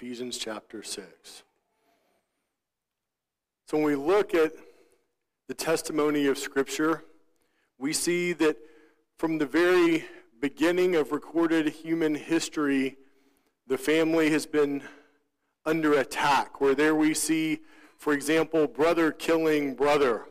Ephesians chapter 6. So when we look at the testimony of Scripture, we see that from the very beginning of recorded human history, the family has been under attack, where there we see, for example, brother killing brother.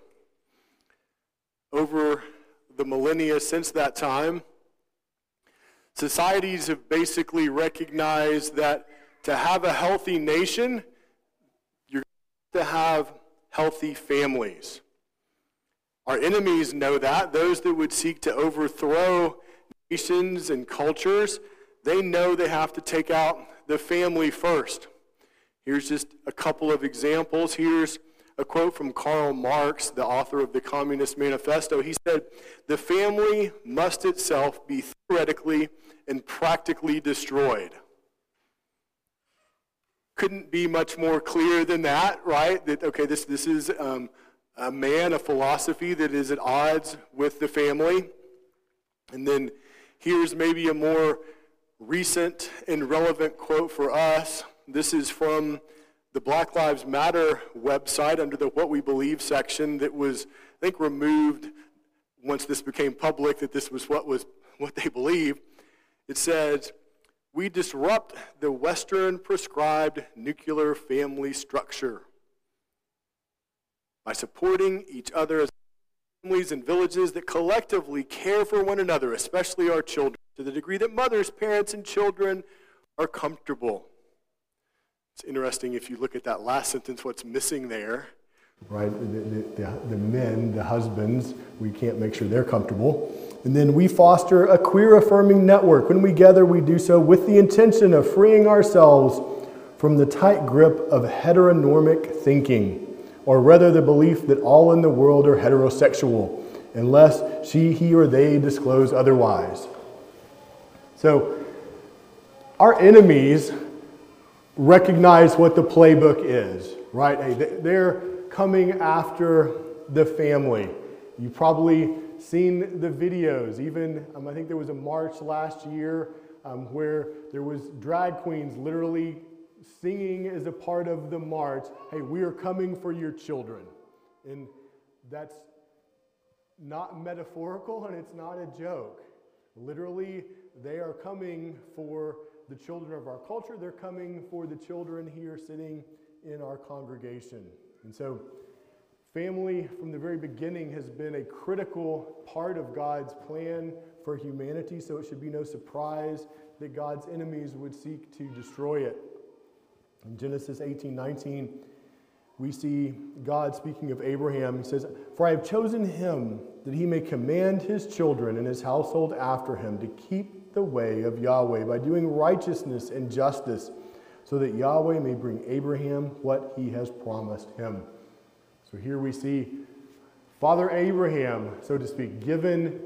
Over the millennia since that time, societies have basically recognized that to have a healthy nation, you're going to have healthy families. Our enemies know that. Those that would seek to overthrow nations and cultures, they know they have to take out the family first. Here's just a couple of examples. Here's a quote from Karl Marx, the author of the Communist Manifesto. He said, "The family must itself be theoretically and practically destroyed." Couldn't be much more clear than that, right? That, okay, this is a philosophy that is at odds with the family. And then here's maybe a more recent and relevant quote for us. This is from the Black Lives Matter website under the What We Believe section that was, I think, removed once this became public, that this was what they believe. It says, "We disrupt the Western prescribed nuclear family structure by supporting each other as families and villages that collectively care for one another, especially our children, to the degree that mothers, parents, and children are comfortable." It's interesting if you look at that last sentence, what's missing there. Right, the men, the husbands, we can't make sure they're comfortable. And then we foster a queer-affirming network. When we gather, we do so with the intention of freeing ourselves from the tight grip of heteronormic thinking, or rather the belief that all in the world are heterosexual, unless she, he, or they disclose otherwise. So, our enemies recognize what the playbook is, right? Hey, they're coming after the family. You've probably seen the videos. Even, I think there was a march last year where there was drag queens literally singing as a part of the march, "Hey, we are coming for your children." And that's not metaphorical and it's not a joke. Literally, they are coming for the children of our culture. They're coming for the children here sitting in our congregation. And so family from the very beginning has been a critical part of God's plan for humanity, so it should be no surprise that God's enemies would seek to destroy it. In Genesis 18:19, we see God speaking of Abraham. He says, "For I have chosen him that he may command his children and his household after him to keep the way of Yahweh by doing righteousness and justice, so that Yahweh may bring Abraham what he has promised him." So here we see Father Abraham, so to speak, given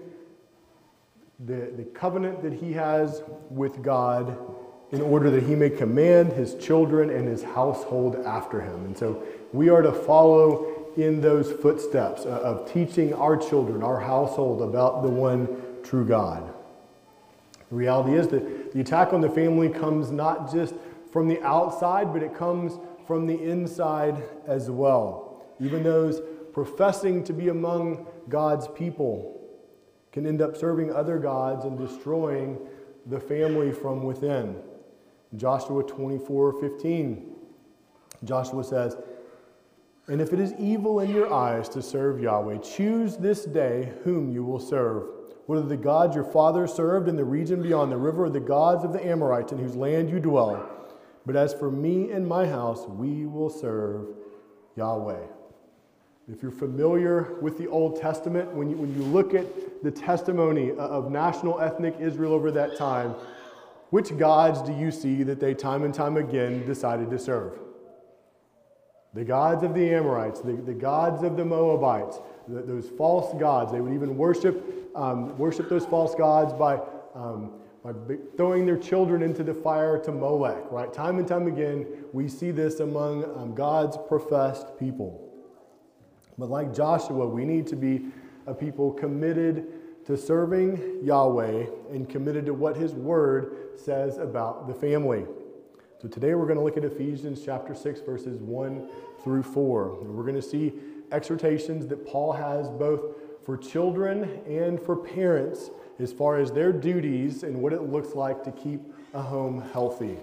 the covenant that he has with God in order that he may command his children and his household after him. And so we are to follow in those footsteps of teaching our children, our household, about the one true God. The reality is that the attack on the family comes not just from the outside, but it comes from the inside as well. Even those professing to be among God's people can end up serving other gods and destroying the family from within. Joshua 24:15, Joshua says, "And if it is evil in your eyes to serve Yahweh, choose this day whom you will serve, whether the gods your fathers served in the region beyond the river, or the gods of the Amorites in whose land you dwell. But as for me and my house, we will serve Yahweh." If you're familiar with the Old Testament, when you look at the testimony of national ethnic Israel over that time, which gods do you see that they time and time again decided to serve? The gods of the Amorites, the gods of the Moabites, those false gods. They would even worship those false gods by throwing their children into the fire to Molech, right? Time and time again, we see this among God's professed people. But like Joshua, we need to be a people committed to serving Yahweh and committed to what His Word says about the family. So today we're going to look at Ephesians chapter 6, verses 1 through 4. And we're going to see exhortations that Paul has both for children and for parents as far as their duties and what it looks like to keep a home healthy.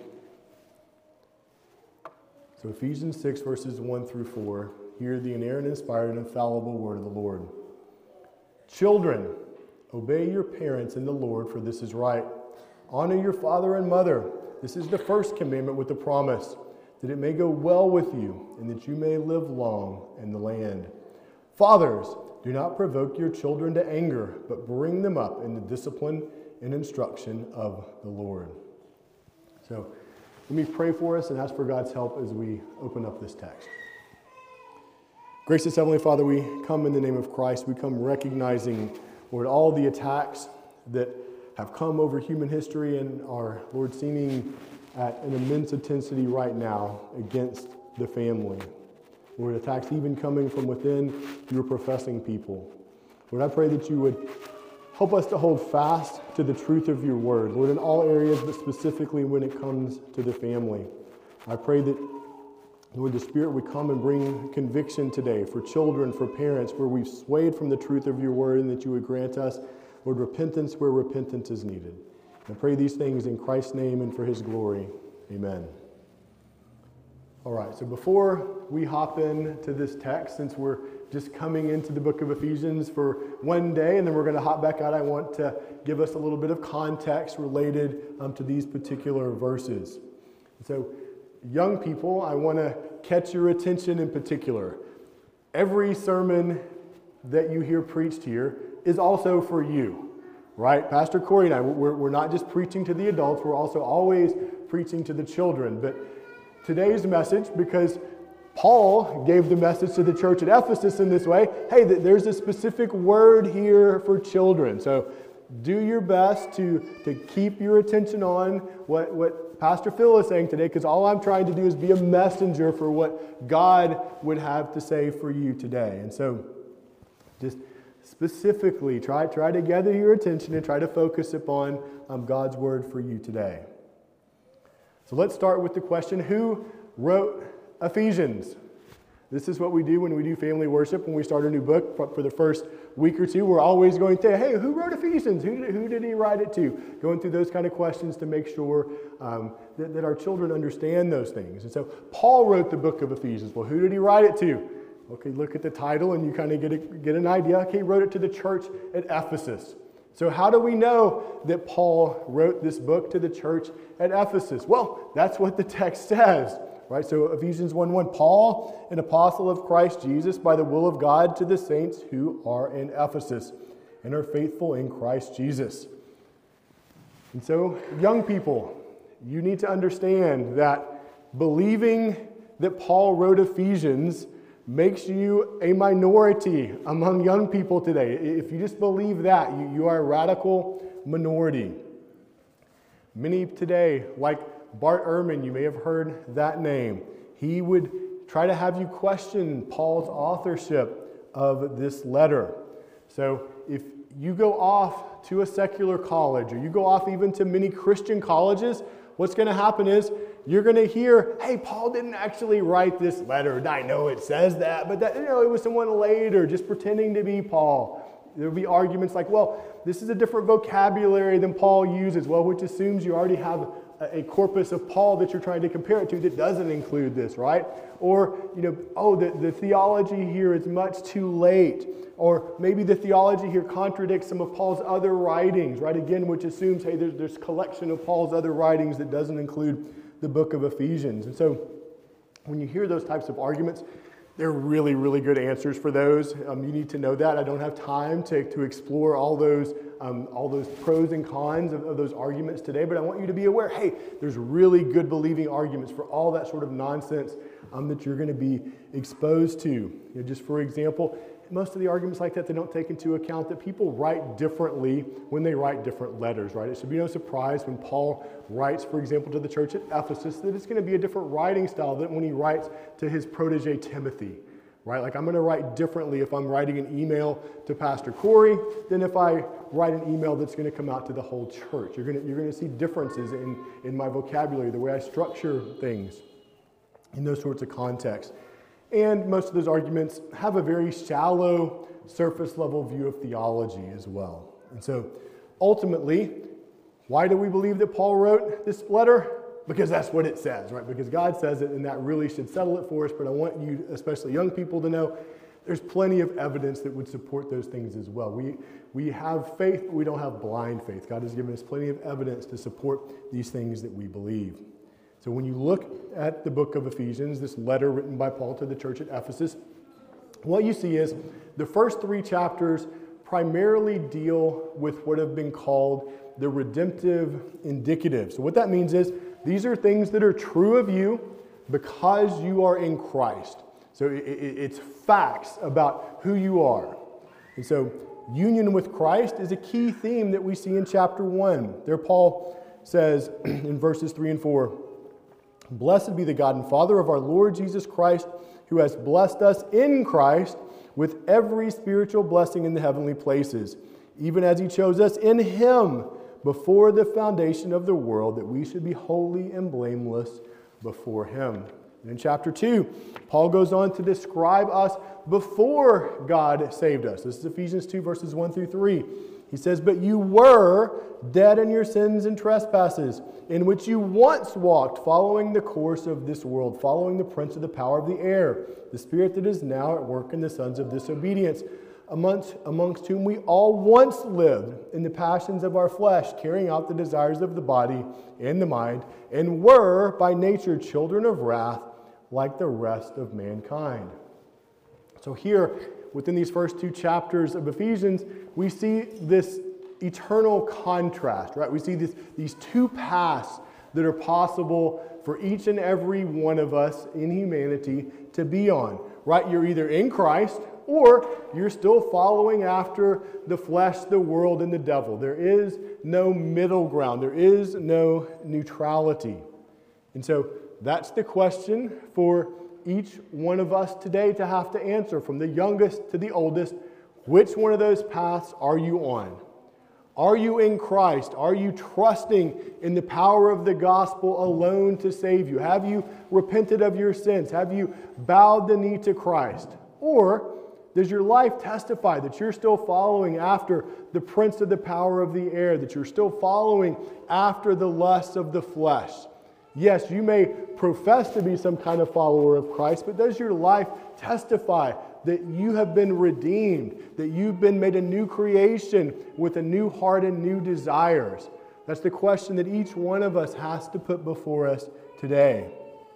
So Ephesians 6, verses 1 through 4, hear the inerrant, inspired, and infallible word of the Lord. Children, obey your parents in the Lord, for this is right. Honor your father and mother. This is the first commandment with the promise, that it may go well with you, and that you may live long in the land. Fathers, do not provoke your children to anger, but bring them up in the discipline and instruction of the Lord. So, let me pray for us and ask for God's help as we open up this text. Gracious Heavenly Father, we come in the name of Christ. We come recognizing, Lord, all the attacks that have come over human history and are, Lord, seeming at an immense intensity right now against the family. Lord, attacks even coming from within your professing people. Lord, I pray that you would help us to hold fast to the truth of your word, Lord, in all areas, but specifically when it comes to the family. I pray that, Lord, the Spirit would come and bring conviction today for children, for parents, where we've swayed from the truth of your word, and that you would grant us, Lord, repentance where repentance is needed. I pray these things in Christ's name and for his glory. Amen. All right, so before we hop into this text, since we're just coming into the book of Ephesians for one day, and then we're going to hop back out, I want to give us a little bit of context related to these particular verses. So, young people, I want to catch your attention in particular. Every sermon that you hear preached here is also for you, right? Pastor Corey and I, we're not just preaching to the adults, we're also always preaching to the children. But today's message, because Paul gave the message to the church at Ephesus in this way, hey, there's a specific word here for children. So do your best to keep your attention on what Pastor Phil is saying today, because all I'm trying to do is be a messenger for what God would have to say for you today. And so just specifically try to gather your attention and try to focus upon God's word for you today. So let's start with the question, who wrote Ephesians? This is what we do when we do family worship. When we start a new book, for the first week or two, we're always going to say, hey, who wrote Ephesians? Who did he write it to? Going through those kind of questions to make sure that our children understand those things. And so Paul wrote the book of Ephesians. Well, who did he write it to? Okay, look at the title and you kind of get an idea. Okay, he wrote it to the church at Ephesus. So how do we know that Paul wrote this book to the church at Ephesus? Well, that's what the text says, right? So Ephesians 1:1, Paul, an apostle of Christ Jesus, by the will of God, to the saints who are in Ephesus and are faithful in Christ Jesus. And so, young people, you need to understand that believing that Paul wrote Ephesians makes you a minority among young people today. If you just believe that, you are a radical minority. Many today, like Bart Ehrman, you may have heard that name. He would try to have you question Paul's authorship of this letter. So if you go off to a secular college, or you go off even to many Christian colleges, what's going to happen is you're going to hear, hey, Paul didn't actually write this letter. I know it says that, but that, it was someone later just pretending to be Paul. There will be arguments like, well, this is a different vocabulary than Paul uses, well, which assumes you already have a corpus of Paul that you're trying to compare it to that doesn't include this, right? Or, the theology here is much too late. Or maybe the theology here contradicts some of Paul's other writings, right? Again, which assumes, hey, there's a collection of Paul's other writings that doesn't include the book of Ephesians. And so when you hear those types of arguments, they're really, really good answers for those. You need to know that. I don't have time to explore all those pros and cons of those arguments today, but I want you to be aware, hey, there's really good believing arguments for all that sort of nonsense that you're going to be exposed to. Just for example, most of the arguments like that, they don't take into account that people write differently when they write different letters, right? It should be no surprise when Paul writes, for example, to the church at Ephesus, that it's going to be a different writing style than when he writes to his protege Timothy, right? Like I'm going to write differently if I'm writing an email to Pastor Corey than if I write an email that's going to come out to the whole church. You're going to see differences in my vocabulary, the way I structure things in those sorts of contexts. And most of those arguments have a very shallow, surface level view of theology as well. And so ultimately, why do we believe that Paul wrote this letter? Because that's what it says, right? Because God says it, and that really should settle it for us. But I want you, especially young people, to know there's plenty of evidence that would support those things as well. We have faith, but we don't have blind faith. God has given us plenty of evidence to support these things that we believe. So when you look at the book of Ephesians, this letter written by Paul to the church at Ephesus, what you see is the first 3 chapters primarily deal with what have been called the redemptive indicatives. So what that means is these are things that are true of you because you are in Christ. So it's facts about who you are. And so union with Christ is a key theme that we see in chapter 1. There Paul says in verses 3 and 4, "Blessed be the God and Father of our Lord Jesus Christ, who has blessed us in Christ with every spiritual blessing in the heavenly places, even as he chose us in him before the foundation of the world, that we should be holy and blameless before him." And in chapter 2, Paul goes on to describe us before God saved us. This is Ephesians 2, verses 1 through 3. He says, "But you were dead in your sins and trespasses, in which you once walked, following the course of this world, following the prince of the power of the air, the spirit that is now at work in the sons of disobedience, amongst whom we all once lived in the passions of our flesh, carrying out the desires of the body and the mind, and were by nature children of wrath, like the rest of mankind." So here, within these first 2 chapters of Ephesians, we see this eternal contrast, right? We see these 2 paths that are possible for each and every one of us in humanity to be on, right? You're either in Christ or you're still following after the flesh, the world, and the devil. There is no middle ground. There is no neutrality. And so that's the question for each one of us today to have to answer, from the youngest to the oldest. Which one of those paths are you on? Are you in Christ? Are you trusting in the power of the gospel alone to save you? Have you repented of your sins? Have you bowed the knee to Christ? Or does your life testify that you're still following after the prince of the power of the air, that you're still following after the lusts of the flesh? Yes, you may profess to be some kind of follower of Christ, but does your life testify that you have been redeemed, that you've been made a new creation with a new heart and new desires? That's the question that each one of us has to put before us today.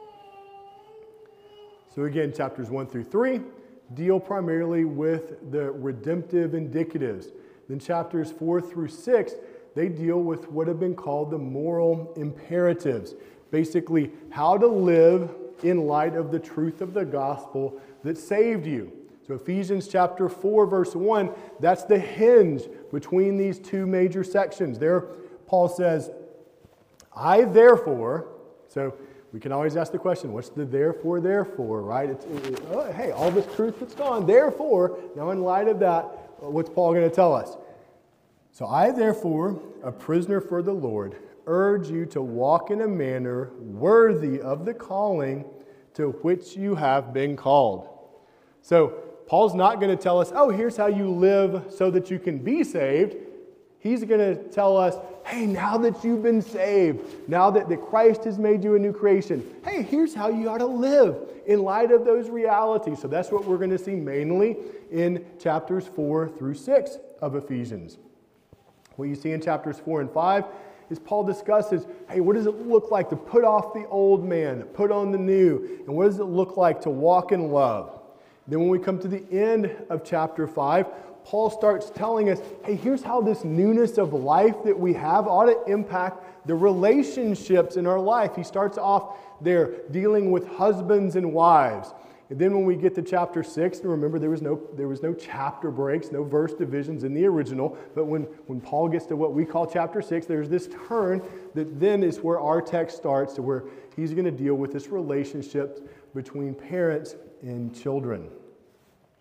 So again, chapters 1 through 3 deal primarily with the redemptive indicatives. Then chapters 4 through 6, they deal with what have been called the moral imperatives. Basically, how to live in light of the truth of the gospel that saved you. So Ephesians chapter 4, verse 1, that's the hinge between these 2 major sections. There, Paul says, "I therefore," so we can always ask the question, what's the therefore, right? Hey, all this truth that's gone, therefore, now in light of that, what's Paul going to tell us? "So I therefore, a prisoner for the Lord, urge you to walk in a manner worthy of the calling to which you have been called." So Paul's not going to tell us, oh, here's how you live so that you can be saved. He's going to tell us, hey, now that you've been saved, now that Christ has made you a new creation, hey, here's how you ought to live in light of those realities. So that's what we're going to see mainly in chapters 4 through 6 of Ephesians. What you see in chapters 4 and 5 is Paul discusses, hey, what does it look like to put off the old man, put on the new, and what does it look like to walk in love? Then when we come to the end of chapter 5, Paul starts telling us, hey, here's how this newness of life that we have ought to impact the relationships in our life. He starts off there dealing with husbands and wives. And then when we get to chapter 6, and remember there was no chapter breaks, no verse divisions in the original, but when Paul gets to what we call chapter 6, there's this turn that then is where our text starts, to where he's going to deal with this relationship between parents and children.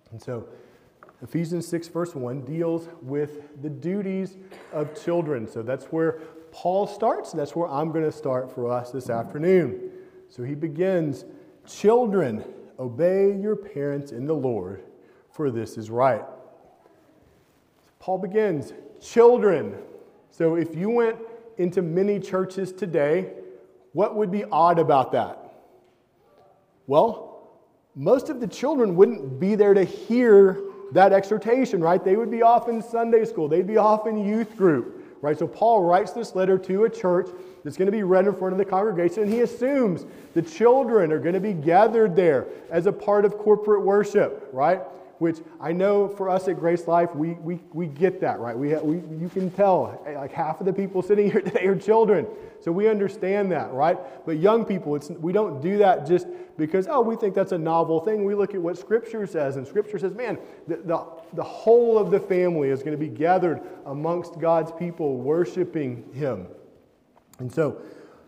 And so Ephesians 6 verse 1 deals with the duties of children. So that's where Paul starts. That's where I'm going to start for us this afternoon. So he begins, "Children, obey your parents in the Lord, for this is right." Paul begins, children. So if you went into many churches today, what would be odd about that? Well, most of the children wouldn't be there to hear that exhortation, right? They would be off in Sunday school. They'd be off in youth group, right? So Paul writes this letter to a church that's going to be read in front of the congregation, and he assumes the children are going to be gathered there as a part of corporate worship, right? Which I know for us at Grace Life, we get that, right? You can tell, like half of the people sitting here today are children. So we understand that, right? But young people, we don't do that just because, we think that's a novel thing. We look at what Scripture says, and Scripture says, man, the whole of the family is going to be gathered amongst God's people worshiping Him. And so,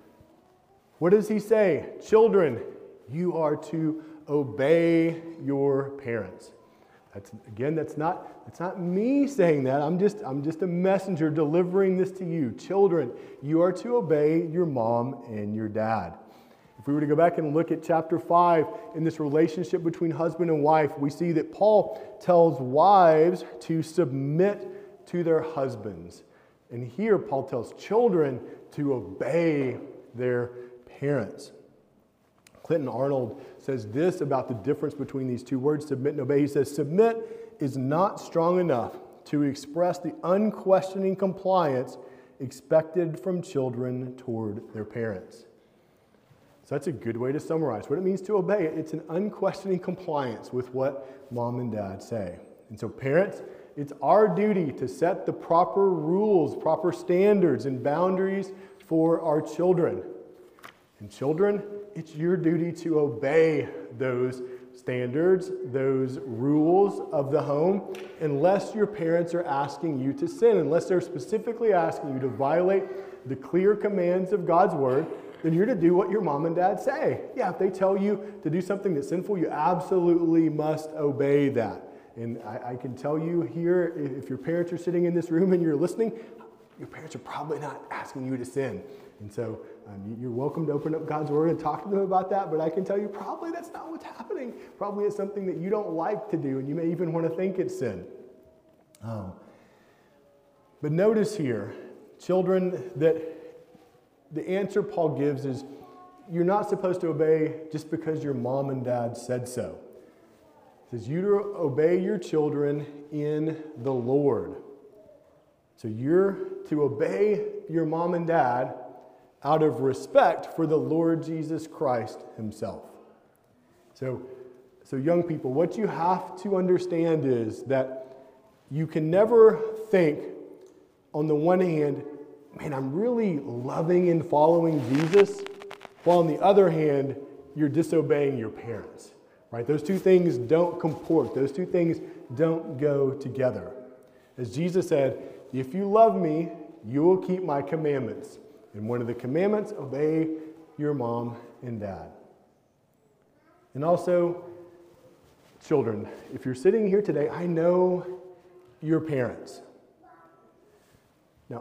what does he say? Children, you are to obey your parents. That's not me saying that. I'm just a messenger delivering this to you. Children, you are to obey your mom and your dad. If we were to go back and look at chapter 5 in this relationship between husband and wife, we see that Paul tells wives to submit to their husbands. And here Paul tells children to obey their parents. Clinton Arnold says this about the difference between these two words, submit and obey. He says, submit is not strong enough to express the unquestioning compliance expected from children toward their parents. So that's a good way to summarize what it means to obey. It's an unquestioning compliance with what mom and dad say. And so parents, it's our duty to set the proper rules, proper standards and boundaries for our children. And children, it's your duty to obey those standards, those rules of the home, unless your parents are asking you to sin, unless they're specifically asking you to violate the clear commands of God's Word, then you're to do what your mom and dad say. Yeah, if they tell you to do something that's sinful, you absolutely must obey that. And I can tell you here, if your parents are sitting in this room and you're listening, your parents are probably not asking you to sin. And so you're welcome to open up God's Word and talk to them about that, but I can tell you probably that's not what's happening. Probably it's something that you don't like to do, and you may even want to think it's sin. But notice here, children, that the answer Paul gives is you're not supposed to obey just because your mom and dad said so. It says you to obey your children in the Lord. So you're to obey your mom and dad out of respect for the Lord Jesus Christ Himself. So young people, what you have to understand is that you can never think, on the one hand, man, I'm really loving and following Jesus, while on the other hand, you're disobeying your parents. Right? Those two things don't comport. Those two things don't go together. As Jesus said, if you love me, you will keep my commandments. And one of the commandments, obey your mom and dad. And also, children, if you're sitting here today, I know your parents. Now,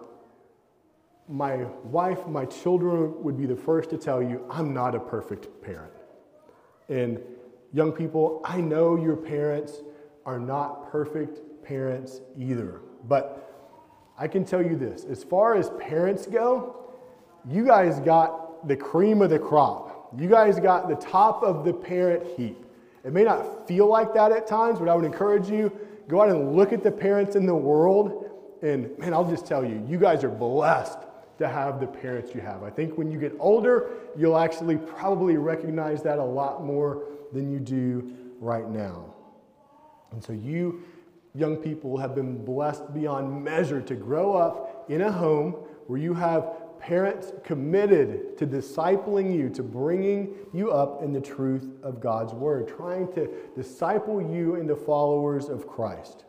my wife, my children would be the first to tell you, I'm not a perfect parent. And young people, I know your parents are not perfect parents either. But I can tell you this, as far as parents go, you guys got the cream of the crop. You guys got the top of the parent heap. It may not feel like that at times, but I would encourage you, go out and look at the parents in the world, and man, I'll just tell you, you guys are blessed to have the parents you have. I think when you get older, you'll actually probably recognize that a lot more than you do right now. And so you young people have been blessed beyond measure to grow up in a home where you have parents committed to discipling you, to bringing you up in the truth of God's Word, trying to disciple you into followers of Christ.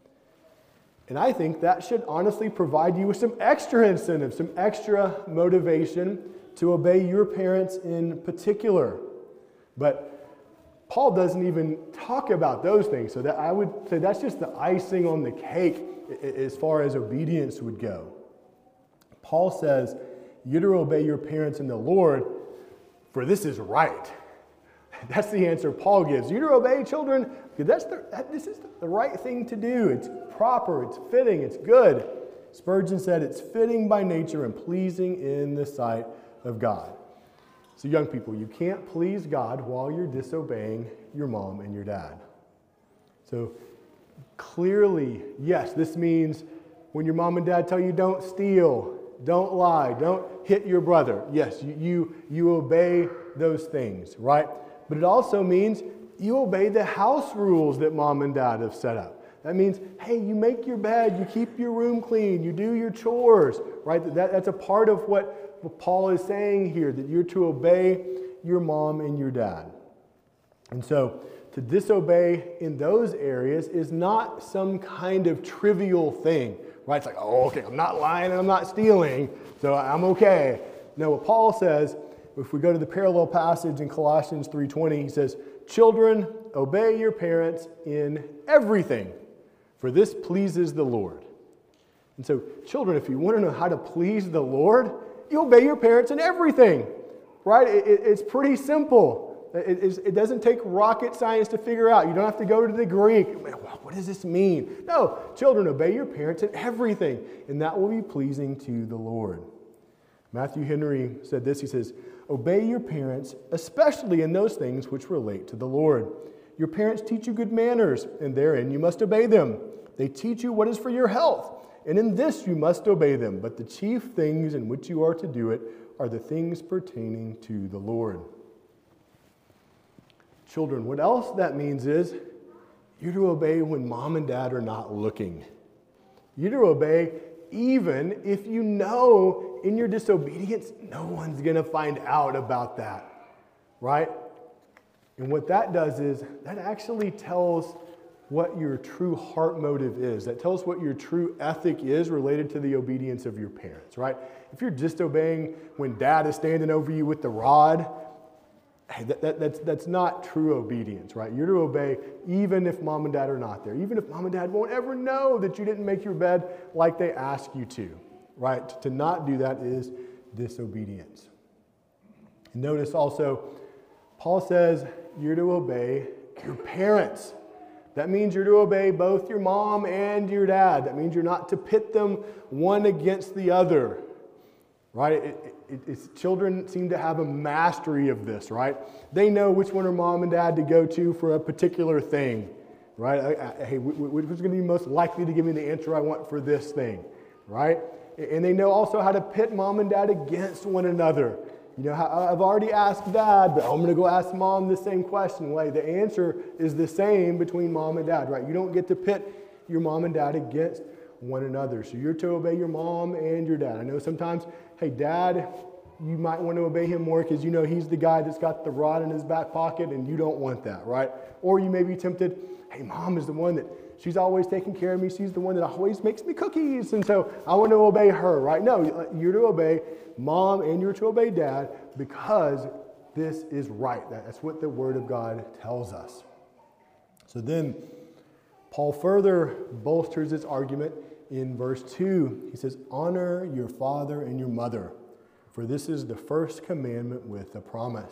And I think that should honestly provide you with some extra incentive, some extra motivation to obey your parents in particular. But Paul doesn't even talk about those things. So that I would say that's just the icing on the cake as far as obedience would go. Paul says, you're to obey your parents in the Lord, for this is right. That's the answer Paul gives. You're to obey children, because this is the right thing to do. It's proper, it's fitting, it's good. Spurgeon said it's fitting by nature and pleasing in the sight of God. So young people, you can't please God while you're disobeying your mom and your dad. So clearly, yes, this means when your mom and dad tell you don't steal, don't lie, don't hit your brother. Yes, you obey those things, right? But it also means you obey the house rules that mom and dad have set up. That means, hey, you make your bed, you keep your room clean, you do your chores, right? That's a part of what Paul is saying here, that you're to obey your mom and your dad. And so to disobey in those areas is not some kind of trivial thing, right? It's like, oh, okay, I'm not lying and I'm not stealing, so I'm okay. No, what Paul says, if we go to the parallel passage in Colossians 3:20, he says, children, obey your parents in everything, for this pleases the Lord. And so, children, if you want to know how to please the Lord, you obey your parents in everything, right? It's pretty simple. It doesn't take rocket science to figure out. You don't have to go to the Greek. What does this mean? No, children, obey your parents in everything, and that will be pleasing to the Lord. Matthew Henry said this, he says, obey your parents, especially in those things which relate to the Lord. Your parents teach you good manners, and therein you must obey them. They teach you what is for your health, and in this you must obey them. But the chief things in which you are to do it are the things pertaining to the Lord. Children, what else that means is you're to obey when mom and dad are not looking. You're to obey even if you know in your disobedience no one's going to find out about that, right? And what that does is that actually tells what your true heart motive is. That tells what your true ethic is related to the obedience of your parents, right? If you're disobeying when dad is standing over you with the rod, hey, that's not true obedience, right? You're to obey even if mom and dad are not there. Even if mom and dad won't ever know that you didn't make your bed like they ask you to, right? To not do that is disobedience. And notice also, Paul says you're to obey your parents. That means you're to obey both your mom and your dad. That means you're not to pit them one against the other, right? Children seem to have a mastery of this, right? They know which one are mom and dad to go to for a particular thing, right? Hey, which is going to be most likely to give me the answer I want for this thing, right? And they know also how to pit mom and dad against one another. You know, I've already asked dad, but I'm going to go ask mom the same question. Well, the answer is the same between mom and dad, right? You don't get to pit your mom and dad against one another. So you're to obey your mom and your dad. I know sometimes, hey, dad, you might want to obey him more because you know he's the guy that's got the rod in his back pocket and you don't want that, right? Or you may be tempted, hey, mom is the one that she's always taking care of me. She's the one that always makes me cookies. And so I want to obey her, right? No, you're to obey mom and you're to obey dad because this is right. That's what the Word of God tells us. So then Paul further bolsters his argument in verse 2. He says, honor your father and your mother, for this is the first commandment with a promise.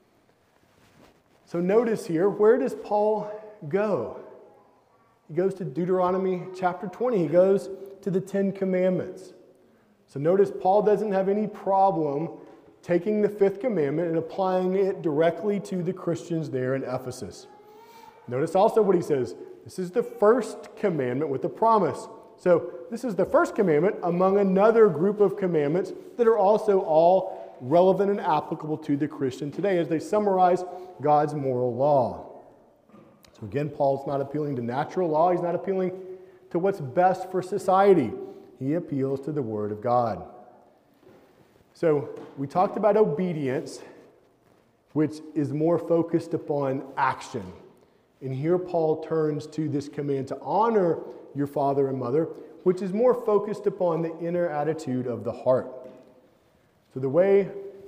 So notice here, where does Paul go? He goes to Deuteronomy chapter 20. He goes to the Ten Commandments. So notice Paul doesn't have any problem taking the fifth commandment and applying it directly to the Christians there in Ephesus. Notice also what he says. This is the first commandment with a promise. So this is the first commandment among another group of commandments that are also all relevant and applicable to the Christian today as they summarize God's moral law. So again, Paul's not appealing to natural law. He's not appealing to what's best for society. He appeals to the Word of God. So we talked about obedience, which is more focused upon action. And here Paul turns to this command to honor your father and mother, which is more focused upon the inner attitude of the heart. So the way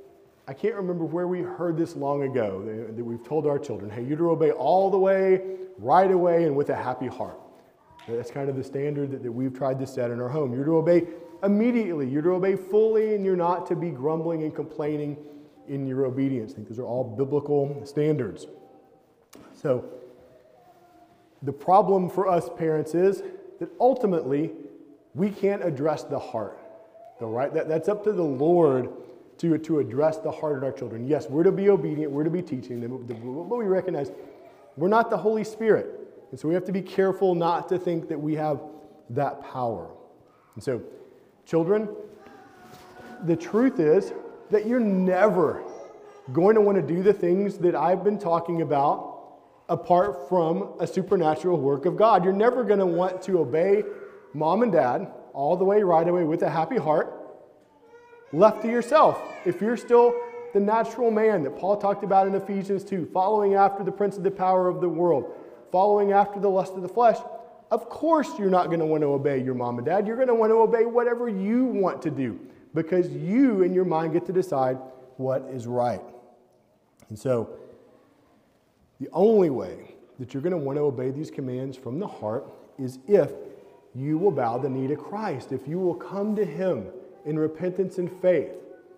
I can't remember where we heard this long ago, that we've told our children, hey, you're to obey all the way, right away, and with a happy heart. That's kind of the standard that we've tried to set in our home. You're to obey immediately. You're to obey fully, and you're not to be grumbling and complaining in your obedience. I think those are all biblical standards. So the problem for us parents is that ultimately we can't address the heart. All right? That's up to the Lord to address the heart of our children. Yes, we're to be obedient, we're to be teaching them, but we recognize we're not the Holy Spirit. And so we have to be careful not to think that we have that power. And so, children, the truth is that you're never going to want to do the things that I've been talking about apart from a supernatural work of God. You're never going to want to obey mom and dad all the way, right away, with a happy heart, left to yourself. If you're still the natural man that Paul talked about in Ephesians 2, following after the prince of the power of the world, following after the lust of the flesh, of course you're not going to want to obey your mom and dad. You're going to want to obey whatever you want to do because you in your mind get to decide what is right. And so the only way that you're going to want to obey these commands from the heart is if you will bow the knee to Christ, if you will come to Him in repentance and faith,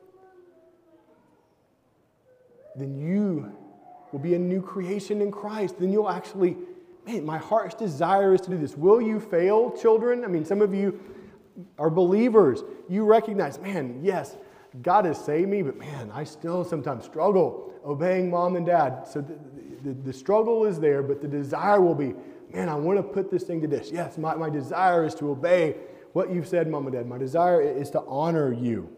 then you will be a new creation in Christ. Then you'll actually, man, my heart's desire is to do this. Will you fail, children? I mean, some of you are believers. You recognize, man, yes, God has saved me, but man, I still sometimes struggle obeying mom and dad. So the struggle is there, but the desire will be, man, I want to put this thing to this. Yes, my desire is to obey what you've said, mom and dad. My desire is to honor you.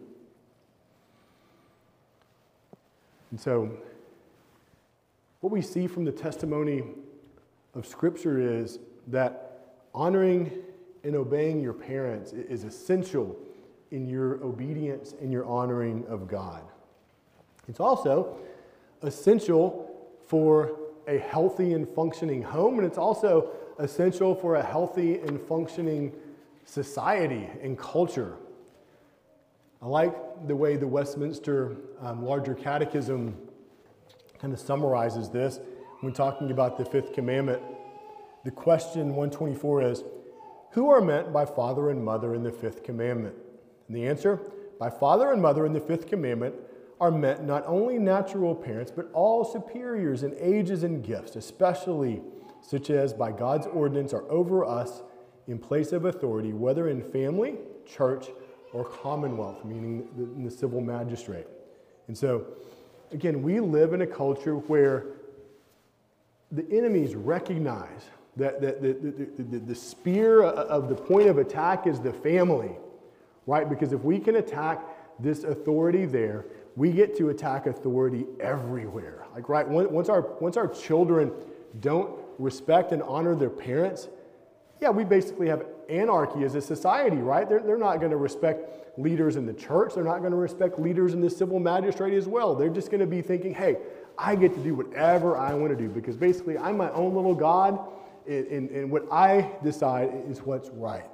And so what we see from the testimony of Scripture is that honoring and obeying your parents is essential in your obedience and your honoring of God. It's also essential for a healthy and functioning home, and it's also essential for a healthy and functioning society and culture. I like the way the Westminster Larger Catechism kind of summarizes this when talking about the fifth commandment. The question 124 is, who are meant by father and mother in the fifth commandment? And the answer, by father and mother in the fifth commandment are meant not only natural parents, but all superiors in ages and gifts, especially such as by God's ordinance are over us in place of authority, whether in family, church, or commonwealth, meaning the civil magistrate. And so, again, we live in a culture where the enemies recognize that the spear of the point of attack is the family, right? Because if we can attack this authority there, we get to attack authority everywhere. Like, right, once our children don't respect and honor their parents, yeah, we basically have anarchy as a society, right? They're not going to respect leaders in the church. They're not going to respect leaders in the civil magistrate as well. They're just going to be thinking, hey, I get to do whatever I want to do because basically I'm my own little God, and what I decide is what's right.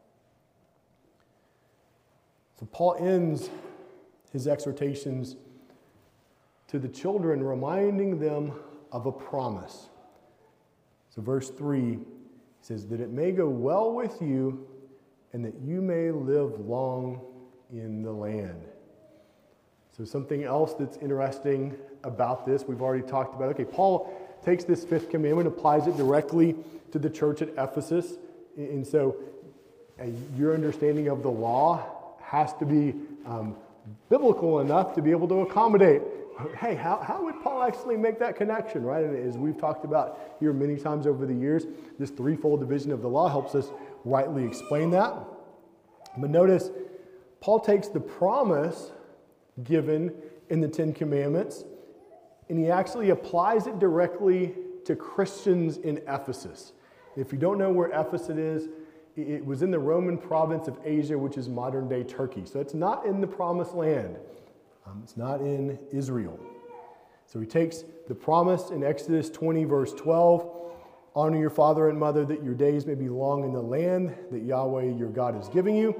So Paul ends his exhortations to the children, reminding them of a promise. So verse 3 says, that it may go well with you and that you may live long in the land. So something else that's interesting about this, we've already talked about. Okay, Paul takes this fifth commandment, applies it directly to the church at Ephesus. And so your understanding of the law has to be biblical enough to be able to accommodate. Hey, how would Paul actually make that connection, right? And as we've talked about here many times over the years, this threefold division of the law helps us rightly explain that. But notice, Paul takes the promise given in the Ten Commandments, and he actually applies it directly to Christians in Ephesus. If you don't know where Ephesus is, it was in the Roman province of Asia, which is modern-day Turkey. So it's not in the Promised Land. It's not in Israel. So he takes the promise in Exodus 20, verse 12, honor your father and mother that your days may be long in the land that Yahweh your God is giving you.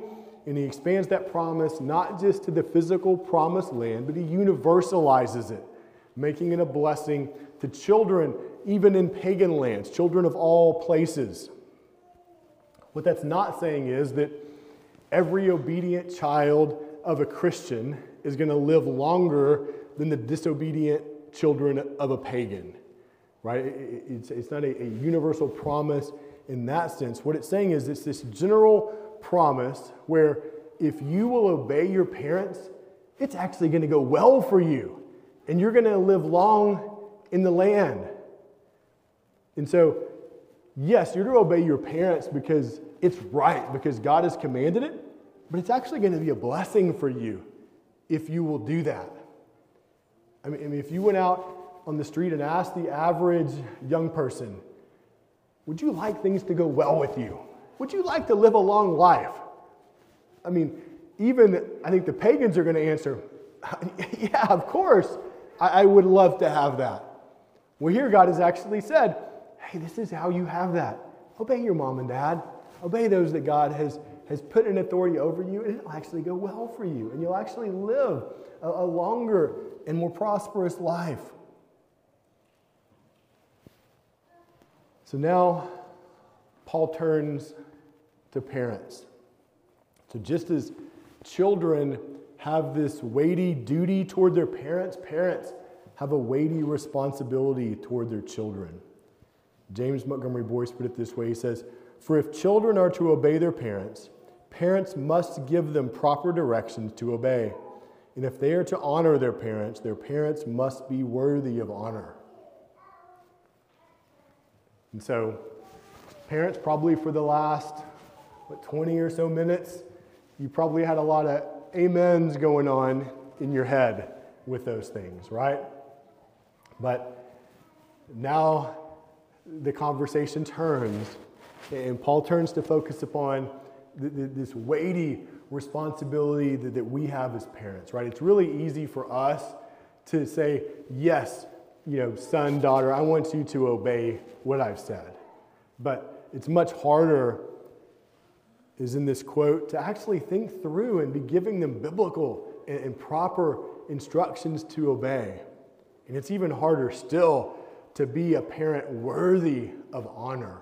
And he expands that promise not just to the physical promised land, but he universalizes it, making it a blessing to children, even in pagan lands, children of all places. What that's not saying is that every obedient child of a Christian is going to live longer than the disobedient children of a pagan, right? It's not a universal promise in that sense. What it's saying is it's this general promise where if you will obey your parents, it's actually going to go well for you, and you're going to live long in the land. And so, yes, you're to obey your parents because it's right, because God has commanded it, but it's actually going to be a blessing for you if you will do that. I mean, if you went out on the street and asked the average young person, would you like things to go well with you? Would you like to live a long life? I mean, I think the pagans are going to answer, yeah, of course, I would love to have that. Well, here God has actually said, hey, this is how you have that. Obey your mom and dad. Obey those that God has put in authority over you, and it'll actually go well for you, and you'll actually live a longer and more prosperous life. So now, Paul turns to parents. So just as children have this weighty duty toward their parents, parents have a weighty responsibility toward their children. James Montgomery Boyce put it this way. He says, "For if children are to obey their parents, parents must give them proper directions to obey. And if they are to honor their parents must be worthy of honor." And so, parents, probably for the last, 20 or so minutes, you probably had a lot of amens going on in your head with those things, right? But now the conversation turns, and Paul turns to focus upon this weighty responsibility that we have as parents, right? It's really easy for us to say, yes, son, daughter, I want you to obey what I've said. But it's much harder, is in this quote, to actually think through and be giving them biblical and proper instructions to obey. And it's even harder still to be a parent worthy of honor.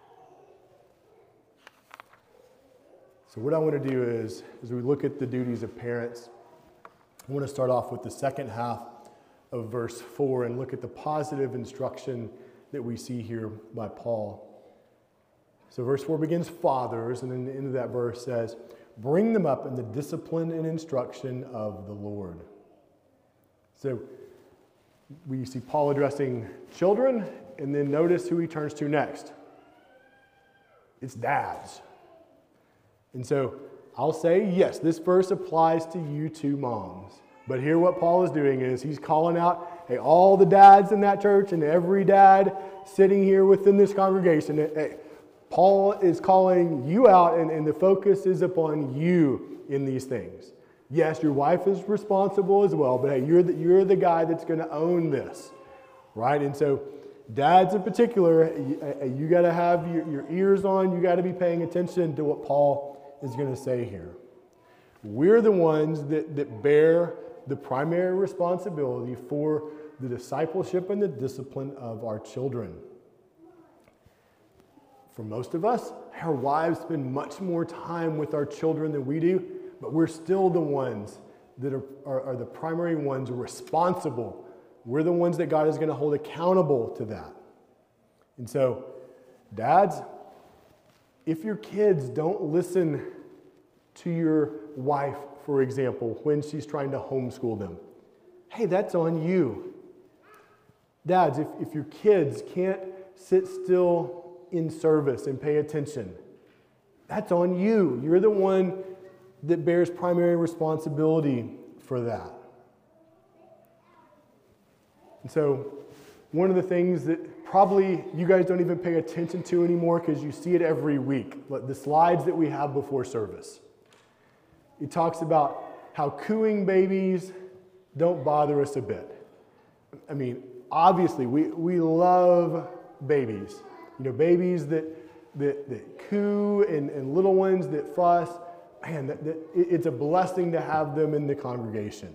So what I want to do is, as we look at the duties of parents, I want to start off with the second half of verse 4 and look at the positive instruction that we see here by Paul. So verse 4 begins, fathers, and then the end of that verse says, bring them up in the discipline and instruction of the Lord. So we see Paul addressing children, and then notice who he turns to next. It's dads. And so I'll say, yes, this verse applies to you two moms. But here what Paul is doing is he's calling out, hey, all the dads in that church and every dad sitting here within this congregation, hey, Paul is calling you out, and the focus is upon you in these things. Yes, your wife is responsible as well, but hey, you're the guy that's going to own this, right? And so dads in particular, you got to have your ears on. You got to be paying attention to what Paul is going to say here. We're the ones that bear the primary responsibility for the discipleship and the discipline of our children. For most of us, our wives spend much more time with our children than we do, but we're still the ones that are the primary ones responsible. We're the ones that God is going to hold accountable to that. And so, dads, if your kids don't listen to your wife, for example, when she's trying to homeschool them, hey, that's on you. Dads, if your kids can't sit still in service and pay attention, that's on you. You're the one that bears primary responsibility for that. And so one of the things that probably you guys don't even pay attention to anymore because you see it every week, like the slides that we have before service. It talks about how cooing babies don't bother us a bit. I mean, obviously, we love babies. Babies that coo and little ones that fuss. man, it's a blessing to have them in the congregation.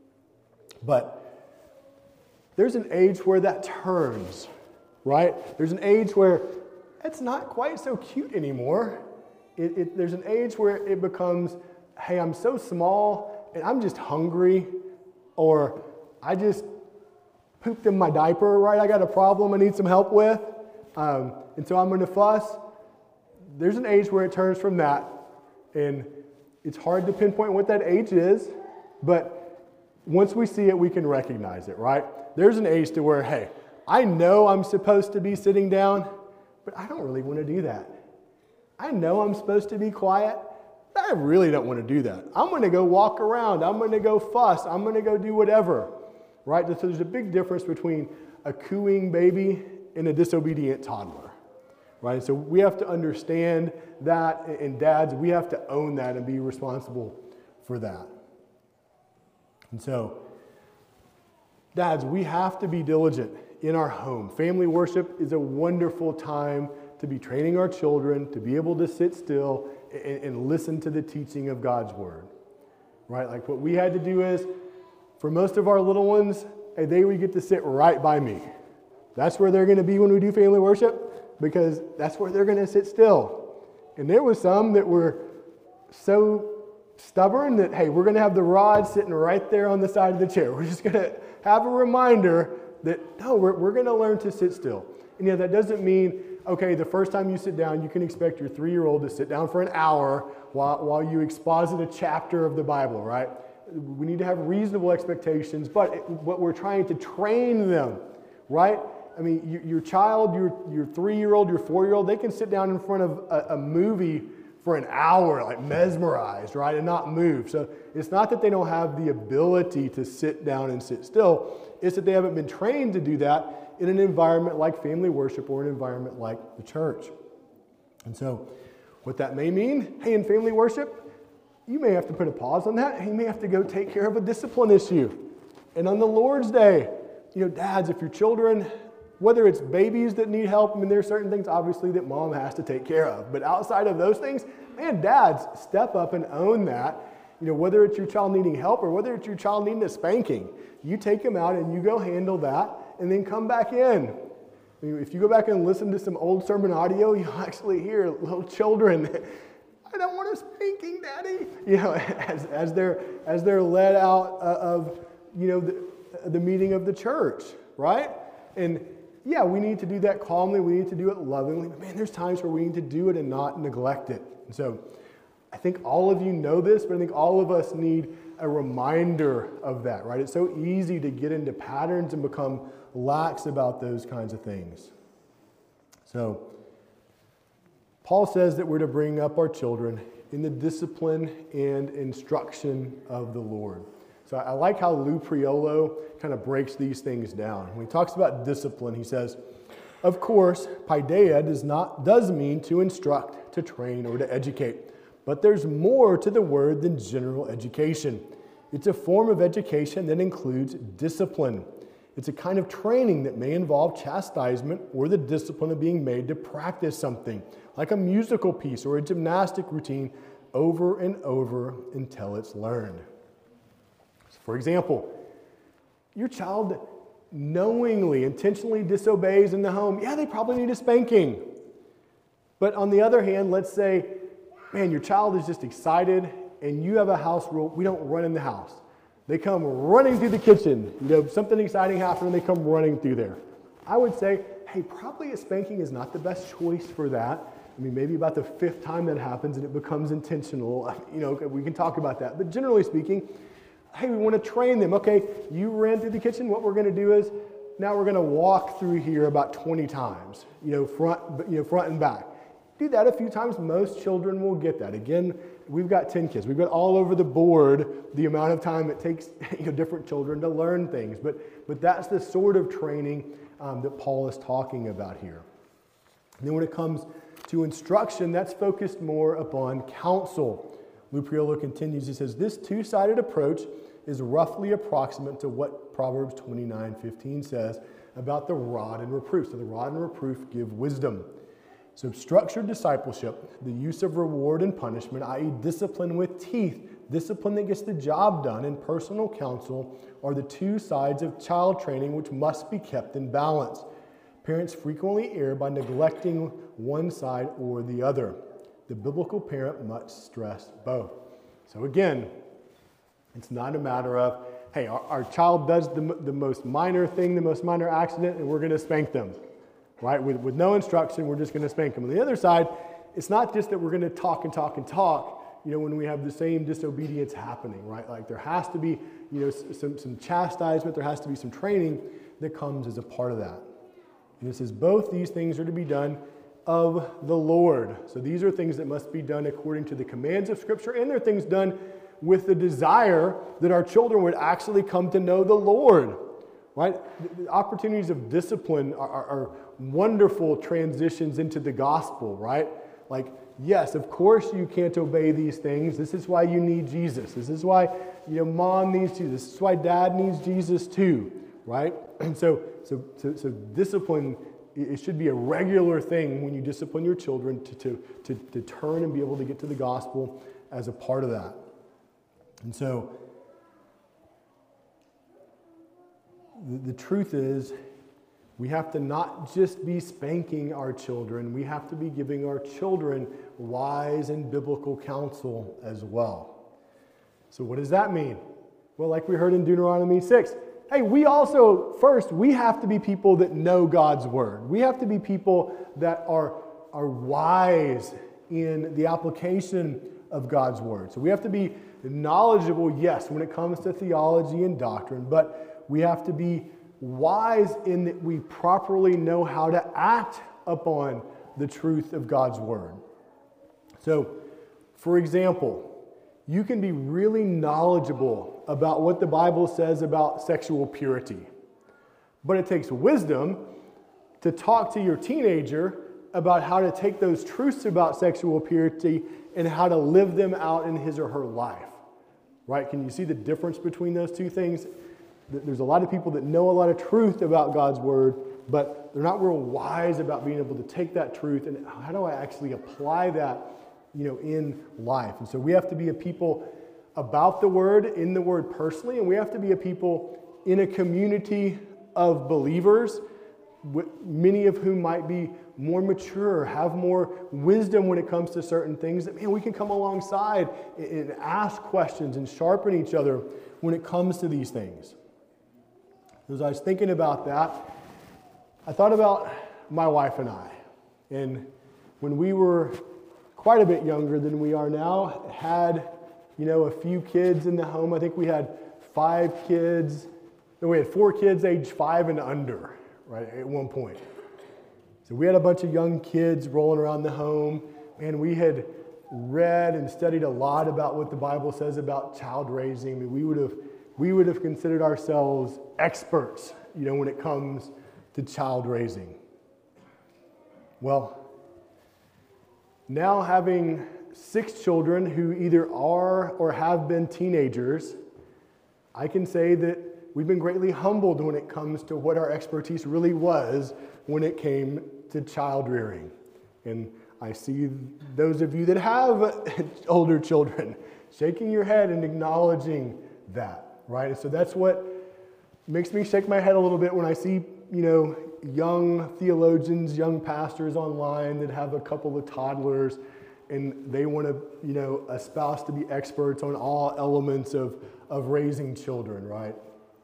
But there's an age where that turns, right? There's an age where it's not quite so cute anymore. There's an age where it becomes, hey, I'm so small and I'm just hungry, or I just pooped in my diaper, right? I got a problem I need some help with, and so I'm going to fuss. There's an age where it turns from that, and it's hard to pinpoint what that age is, but once we see it, we can recognize it, right? There's an age to where, hey, I know I'm supposed to be sitting down, but I don't really want to do that. I know I'm supposed to be quiet, but I really don't want to do that. I'm going to go walk around. I'm going to go fuss. I'm going to go do whatever, right? So there's a big difference between a cooing baby and a disobedient toddler, right? So we have to understand that, and dads, we have to own that and be responsible for that. And so, dads, we have to be diligent in our home. Family worship is a wonderful time to be training our children to be able to sit still and listen to the teaching of God's word, right? Like what we had to do is, for most of our little ones, hey, they would get to sit right by me. That's where they're going to be when we do family worship, because that's where they're going to sit still. And there was some that were so stubborn that, hey, we're going to have the rod sitting right there on the side of the chair. We're just going to have a reminder that, no, we're going to learn to sit still. And yeah, that doesn't mean, okay, the first time you sit down, you can expect your 3-year-old to sit down for an hour while you exposit a chapter of the Bible, right? We need to have reasonable expectations, but what we're trying to train them, right? I mean, your child, your 3-year-old, your 4-year-old, they can sit down in front of a movie for an hour, like mesmerized, right, and not move. So it's not that they don't have the ability to sit down and sit still. It's that they haven't been trained to do that in an environment like family worship or an environment like the church. And so what that may mean, hey, in family worship, you may have to put a pause on that, and you may have to go take care of a discipline issue. And on the Lord's Day, dads, if your children, whether it's babies that need help, I mean, there are certain things, obviously, that mom has to take care of. But outside of those things, man, dads, step up and own that. Whether it's your child needing help or whether it's your child needing a spanking, you take them out and you go handle that and then come back in. I mean, if you go back and listen to some old sermon audio, you'll actually hear little children, I don't want a spanking, Daddy, as they're led out of, the meeting of the church, right? And yeah, we need to do that calmly. We need to do it lovingly. But man, there's times where we need to do it and not neglect it. And so I think all of you know this, but I think all of us need a reminder of that, right? It's so easy to get into patterns and become lax about those kinds of things. So Paul says that we're to bring up our children in the discipline and instruction of the Lord. So I like how Lou Priolo kind of breaks these things down. When he talks about discipline, he says, of course, paideia does mean to instruct, to train, or to educate. But there's more to the word than general education. It's a form of education that includes discipline. It's a kind of training that may involve chastisement or the discipline of being made to practice something, like a musical piece or a gymnastic routine, over and over until it's learned. For example, your child knowingly, intentionally disobeys in the home. Yeah, they probably need a spanking. But on the other hand, let's say, man, your child is just excited and you have a house rule. We don't run in the house. They come running through the kitchen. Something exciting happened and they come running through there. I would say, hey, probably a spanking is not the best choice for that. I mean, maybe about the 5th time that happens and it becomes intentional. We can talk about that. But generally speaking, hey, we want to train them. Okay, you ran through the kitchen. What we're going to do is now we're going to walk through here about 20 times, front and back. Do that a few times. Most children will get that. Again, we've got 10 kids. We've got all over the board the amount of time it takes different children to learn things. But that's the sort of training that Paul is talking about here. And then when it comes to instruction, that's focused more upon counsel. Lou Priolo continues, he says, this two-sided approach is roughly approximate to what Proverbs 29:15 says about the rod and reproof. So the rod and reproof give wisdom. So structured discipleship, the use of reward and punishment, i.e. discipline with teeth, discipline that gets the job done, and personal counsel are the two sides of child training which must be kept in balance. Parents frequently err by neglecting one side or the other. The biblical parent must stress both. So again, it's not a matter of, hey, our child does the most minor thing, the most minor accident, and we're going to spank them, right? With no instruction, we're just going to spank them. On the other side, it's not just that we're going to talk and talk and talk, when we have the same disobedience happening, right? Like there has to be, some chastisement, there has to be some training that comes as a part of that. And it says both these things are to be done of the Lord. So these are things that must be done according to the commands of Scripture, and they're things done with the desire that our children would actually come to know the Lord, right? The opportunities of discipline are wonderful transitions into the gospel, right? Like, yes, of course you can't obey these things. This is why you need Jesus. This is why, mom needs Jesus. This is why dad needs Jesus too, right? And so discipline, it should be a regular thing when you discipline your children to turn and be able to get to the gospel as a part of that. And so the truth is, we have to not just be spanking our children, we have to be giving our children wise and biblical counsel as well. So what does that mean? Well, like we heard in Deuteronomy 6, hey, we have to be people that know God's word. We have to be people that are wise in the application of God's word. So we have to be knowledgeable, yes, when it comes to theology and doctrine, but we have to be wise in that we properly know how to act upon the truth of God's word. So, for example, you can be really knowledgeable about what the Bible says about sexual purity, but it takes wisdom to talk to your teenager about how to take those truths about sexual purity and how to live them out in his or her life, right? Can you see the difference between those two things? There's a lot of people that know a lot of truth about God's word, but they're not real wise about being able to take that truth and how do I actually apply that, in life. And so we have to be a people about the word, in the word personally, and we have to be a people in a community of believers, many of whom might be more mature, have more wisdom when it comes to certain things, that, we can come alongside and ask questions and sharpen each other when it comes to these things. As I was thinking about that, I thought about my wife and I. And when we were quite a bit younger than we are now, had, a few kids in the home. I think we had 5 kids. No, we had 4 kids age 5 and under, right, at one point. So we had a bunch of young kids rolling around the home, and we had read and studied a lot about what the Bible says about child raising. I mean, we would have considered ourselves experts, when it comes to child raising. Well, now having 6 children who either are or have been teenagers, I can say that we've been greatly humbled when it comes to what our expertise really was when it came to child rearing. And I see those of you that have older children shaking your head and acknowledging that, right? And so that's what makes me shake my head a little bit when I see, young theologians, young pastors online that have a couple of toddlers and they want to, espouse to be experts on all elements of raising children, right?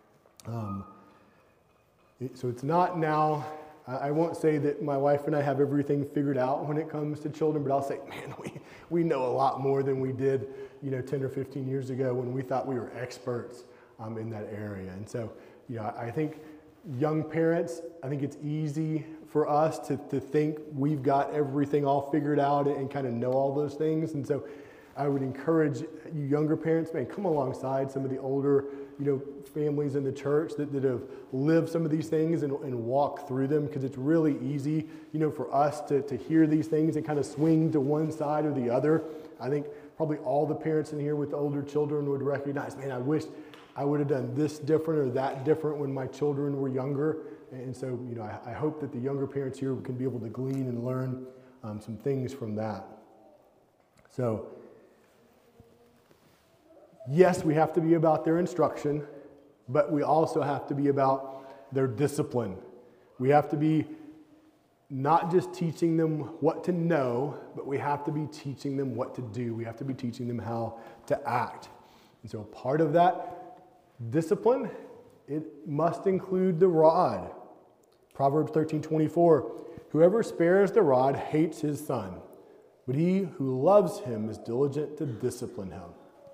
So it's not now, I won't say that my wife and I have everything figured out when it comes to children, but I'll say, man, we know a lot more than we did, 10 or 15 years ago when we thought we were experts in that area. And so, I think young parents, I think it's easy for us to think we've got everything all figured out and kind of know all those things. And so I would encourage you younger parents, man, come alongside some of the older, families in the church that have lived some of these things and walk through them, because it's really easy, for us to hear these things and kind of swing to one side or the other. I think probably all the parents in here with older children would recognize, man, I wish I would have done this different or that different when my children were younger. And so, I hope that the younger parents here can be able to glean and learn some things from that. So, yes, we have to be about their instruction, but we also have to be about their discipline. We have to be not just teaching them what to know, but we have to be teaching them what to do. We have to be teaching them how to act. And so part of that discipline, it must include the rod. Proverbs 13:24, whoever spares the rod hates his son, but he who loves him is diligent to discipline him.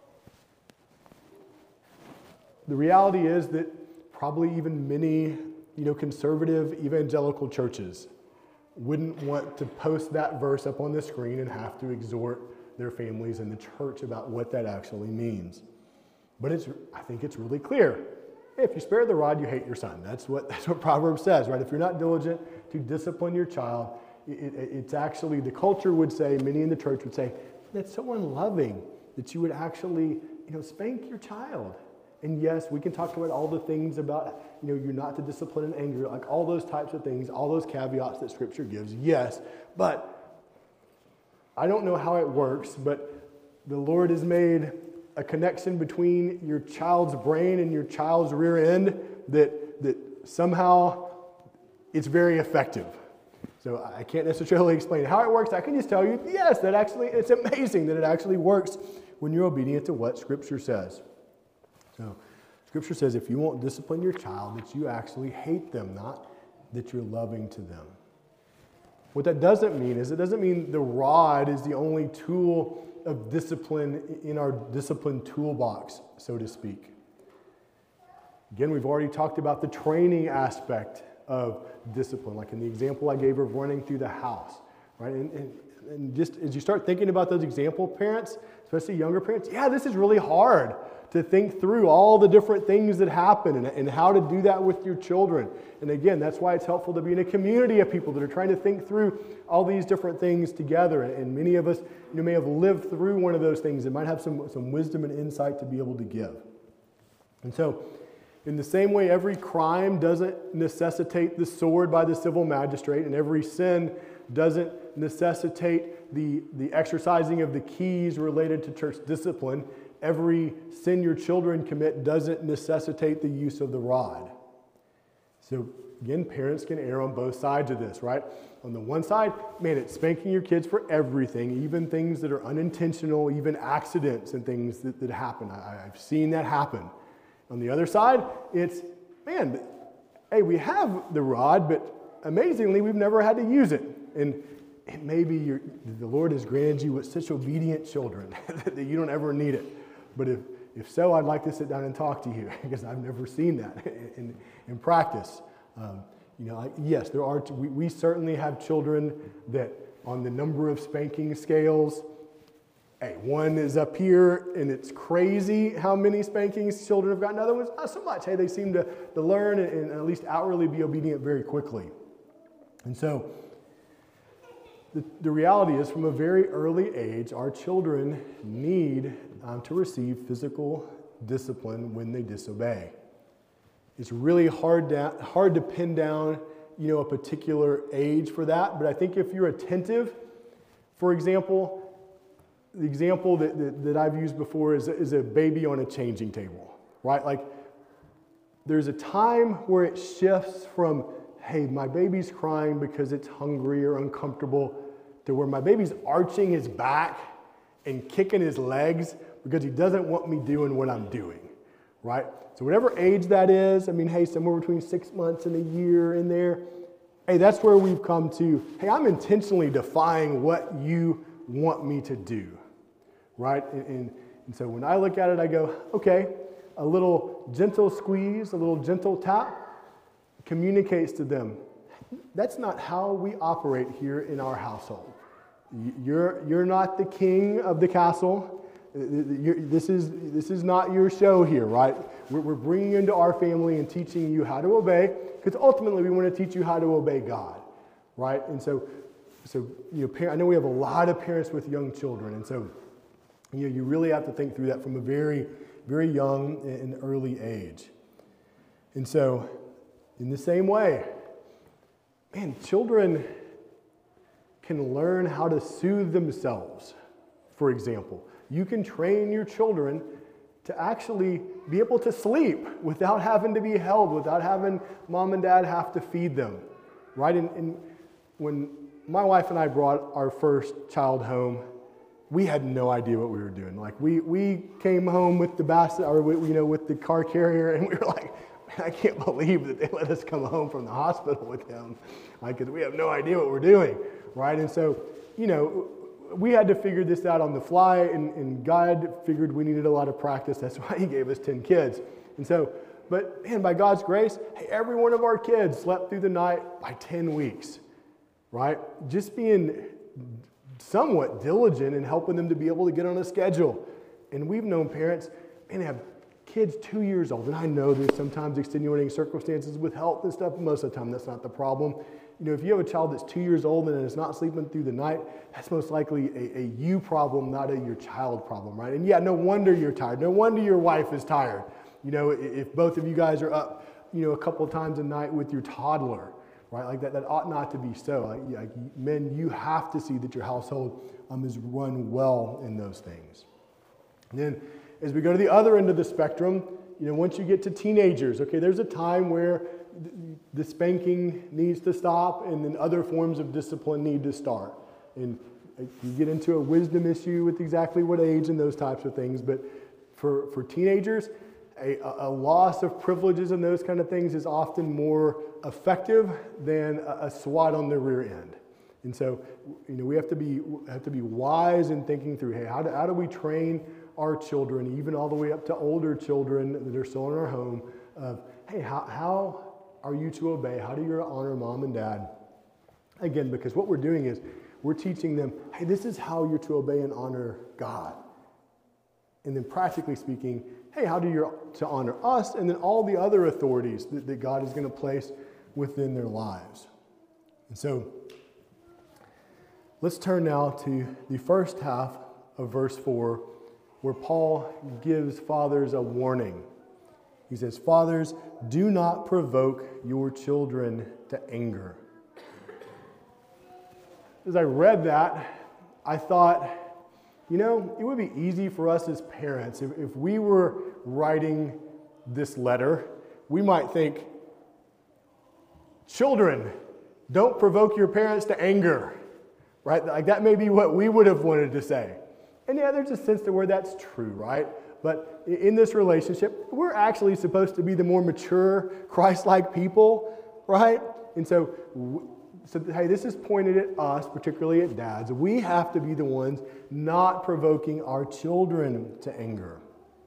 The reality is that probably even many, conservative evangelical churches wouldn't want to post that verse up on the screen and have to exhort their families in the church about what that actually means. But I think it's really clear. If you spare the rod, you hate your son. That's what Proverbs says, right? If you're not diligent to discipline your child, it's actually, the culture would say, many in the church would say, that's so unloving that you would actually, spank your child. And yes, we can talk about all the things about, you're not to discipline in anger, like all those types of things, all those caveats that Scripture gives, yes. But I don't know how it works, but the Lord has made a connection between your child's brain and your child's rear end that somehow it's very effective. So I can't necessarily explain how it works. I can just tell you, yes, it's amazing that it actually works when you're obedient to what Scripture says. So Scripture says if you won't discipline your child, that you actually hate them, not that you're loving to them. What that doesn't mean is it doesn't mean the rod is the only tool of discipline in our discipline toolbox, so to speak. Again, we've already talked about the training aspect of discipline, like in the example I gave of running through the house, right? And just as you start thinking about those example parents, especially younger parents, this is really hard to think through all the different things that happen and how to do that with your children. And again, that's why it's helpful to be in a community of people that are trying to think through all these different things together. And many of us may have lived through one of those things and might have some wisdom and insight to be able to give. And so, in the same way, every crime doesn't necessitate the sword by the civil magistrate, and every sin doesn't necessitate the exercising of the keys related to church discipline. Every sin your children commit doesn't necessitate the use of the rod. So again, parents can err on both sides of this, right? On the one side, it's spanking your kids for everything, even things that are unintentional, even accidents and things that happen. I've seen that happen. On the other side, it's, hey, we have the rod, but amazingly, we've never had to use it. And maybe the Lord has granted you with such obedient children that you don't ever need it. But if so, I'd like to sit down and talk to you because I've never seen that in practice. Yes, there are. We certainly have children that on the number of spanking scales, one is up here and it's crazy how many spankings children have gotten. Other ones, not so much. Hey, they seem to learn and at least outwardly be obedient very quickly. And so the reality is, from a very early age, our children need to receive physical discipline when they disobey. It's really hard to pin down, a particular age for that. But I think if you're attentive, for example, the example that I've used before is a baby on a changing table, right? Like, there's a time where it shifts from, hey, my baby's crying because it's hungry or uncomfortable, to where my baby's arching his back and kicking his legs because he doesn't want me doing what I'm doing, right? So whatever age that is, somewhere between 6 months and a year in there, that's where we've come to, I'm intentionally defying what you want me to do, right? And so when I look at it, I go, okay, a little gentle squeeze, a little gentle tap communicates to them, that's not how we operate here in our household. You're not the king of the castle. This is not your show here, right? We're bringing you into our family and teaching you how to obey, because ultimately we want to teach you how to obey God, right? And so I know we have a lot of parents with young children, and so you really have to think through that from a very, very young and early age. And so, in the same way, children can learn how to soothe themselves, for example. You can train your children to actually be able to sleep without having to be held, without having mom and dad have to feed them, right? And when my wife and I brought our first child home, we had no idea what we were doing. Like we came home with the basket, or with the car carrier, and we were like, man, I can't believe that they let us come home from the hospital with him, like, because we have no idea what we're doing, right? And so, we had to figure this out on the fly, and God figured we needed a lot of practice. That's why He gave us 10 kids. And so, but man, by God's grace, hey, every one of our kids slept through the night by 10 weeks, right? Just being somewhat diligent in helping them to be able to get on a schedule. And we've known parents, man, have kids 2 years old, and I know there's sometimes extenuating circumstances with health and stuff, but most of the time that's not the problem. If you have a child that's 2 years old and is not sleeping through the night, that's most likely a you problem, not a your child problem, right? And yeah, no wonder you're tired. No wonder your wife is tired. If both of you guys are up, a couple of times a night with your toddler, right? Like that ought not to be so. Like men, you have to see that your household is run well in those things. And then as we go to the other end of the spectrum, once you get to teenagers, okay, there's a time where the spanking needs to stop, and then other forms of discipline need to start. And you get into a wisdom issue with exactly what age and those types of things. But for teenagers, a loss of privileges and those kind of things is often more effective than a swat on the rear end. And so, we have to be wise in thinking through, hey, how do we train our children, even all the way up to older children that are still in our home, of, hey, how are you to obey? How do you honor mom and dad? Again, because what we're doing is we're teaching them, hey, this is how you're to obey and honor God. And then practically speaking, hey, how do you to honor us and then all the other authorities that God is going to place within their lives. And so let's turn now to the first half of verse 4, where Paul gives fathers a warning. He says, fathers, do not provoke your children to anger. As I read that, I thought, it would be easy for us as parents, if we were writing this letter, we might think, children, don't provoke your parents to anger, right? Like that may be what we would have wanted to say. And yeah, there's a sense to where that's true, right? But in this relationship, we're actually supposed to be the more mature, Christ-like people, right? And so, hey, this is pointed at us, particularly at dads. We have to be the ones not provoking our children to anger.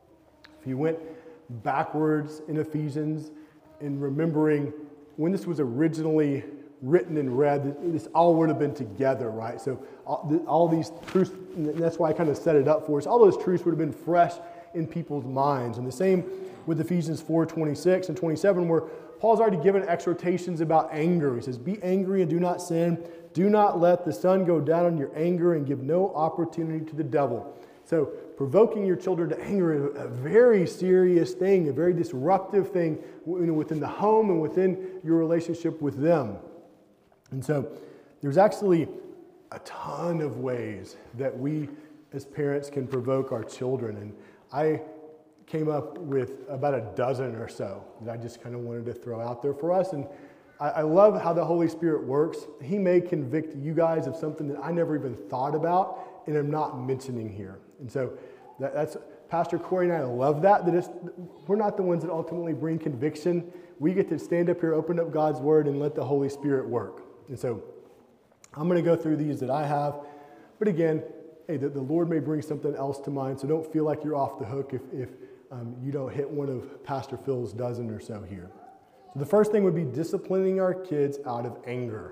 If you went backwards in Ephesians and remembering when this was originally written and read, this all would have been together, right? So all these truths, and that's why I kind of set it up for us, all those truths would have been fresh in people's minds. And the same with Ephesians 4:26 and 27, where Paul's already given exhortations about anger. He says, be angry and do not sin. Do not let the sun go down on your anger and give no opportunity to the devil. So provoking your children to anger is a very serious thing, a very disruptive thing within the home and within your relationship with them. And so there's actually a ton of ways that we as parents can provoke our children. And I came up with about a dozen or so that I just kind of wanted to throw out there for us. And I love how the Holy Spirit works. He may convict you guys of something that I never even thought about and am not mentioning here. And so that's Pastor Corey and I love that we're not the ones that ultimately bring conviction. We get to stand up here, open up God's Word, and let the Holy Spirit work. And so I'm going to go through these that I have. But again, hey, the Lord may bring something else to mind, so don't feel like you're off the hook if you don't hit one of Pastor Phil's dozen or so here. So the first thing would be disciplining our kids out of anger.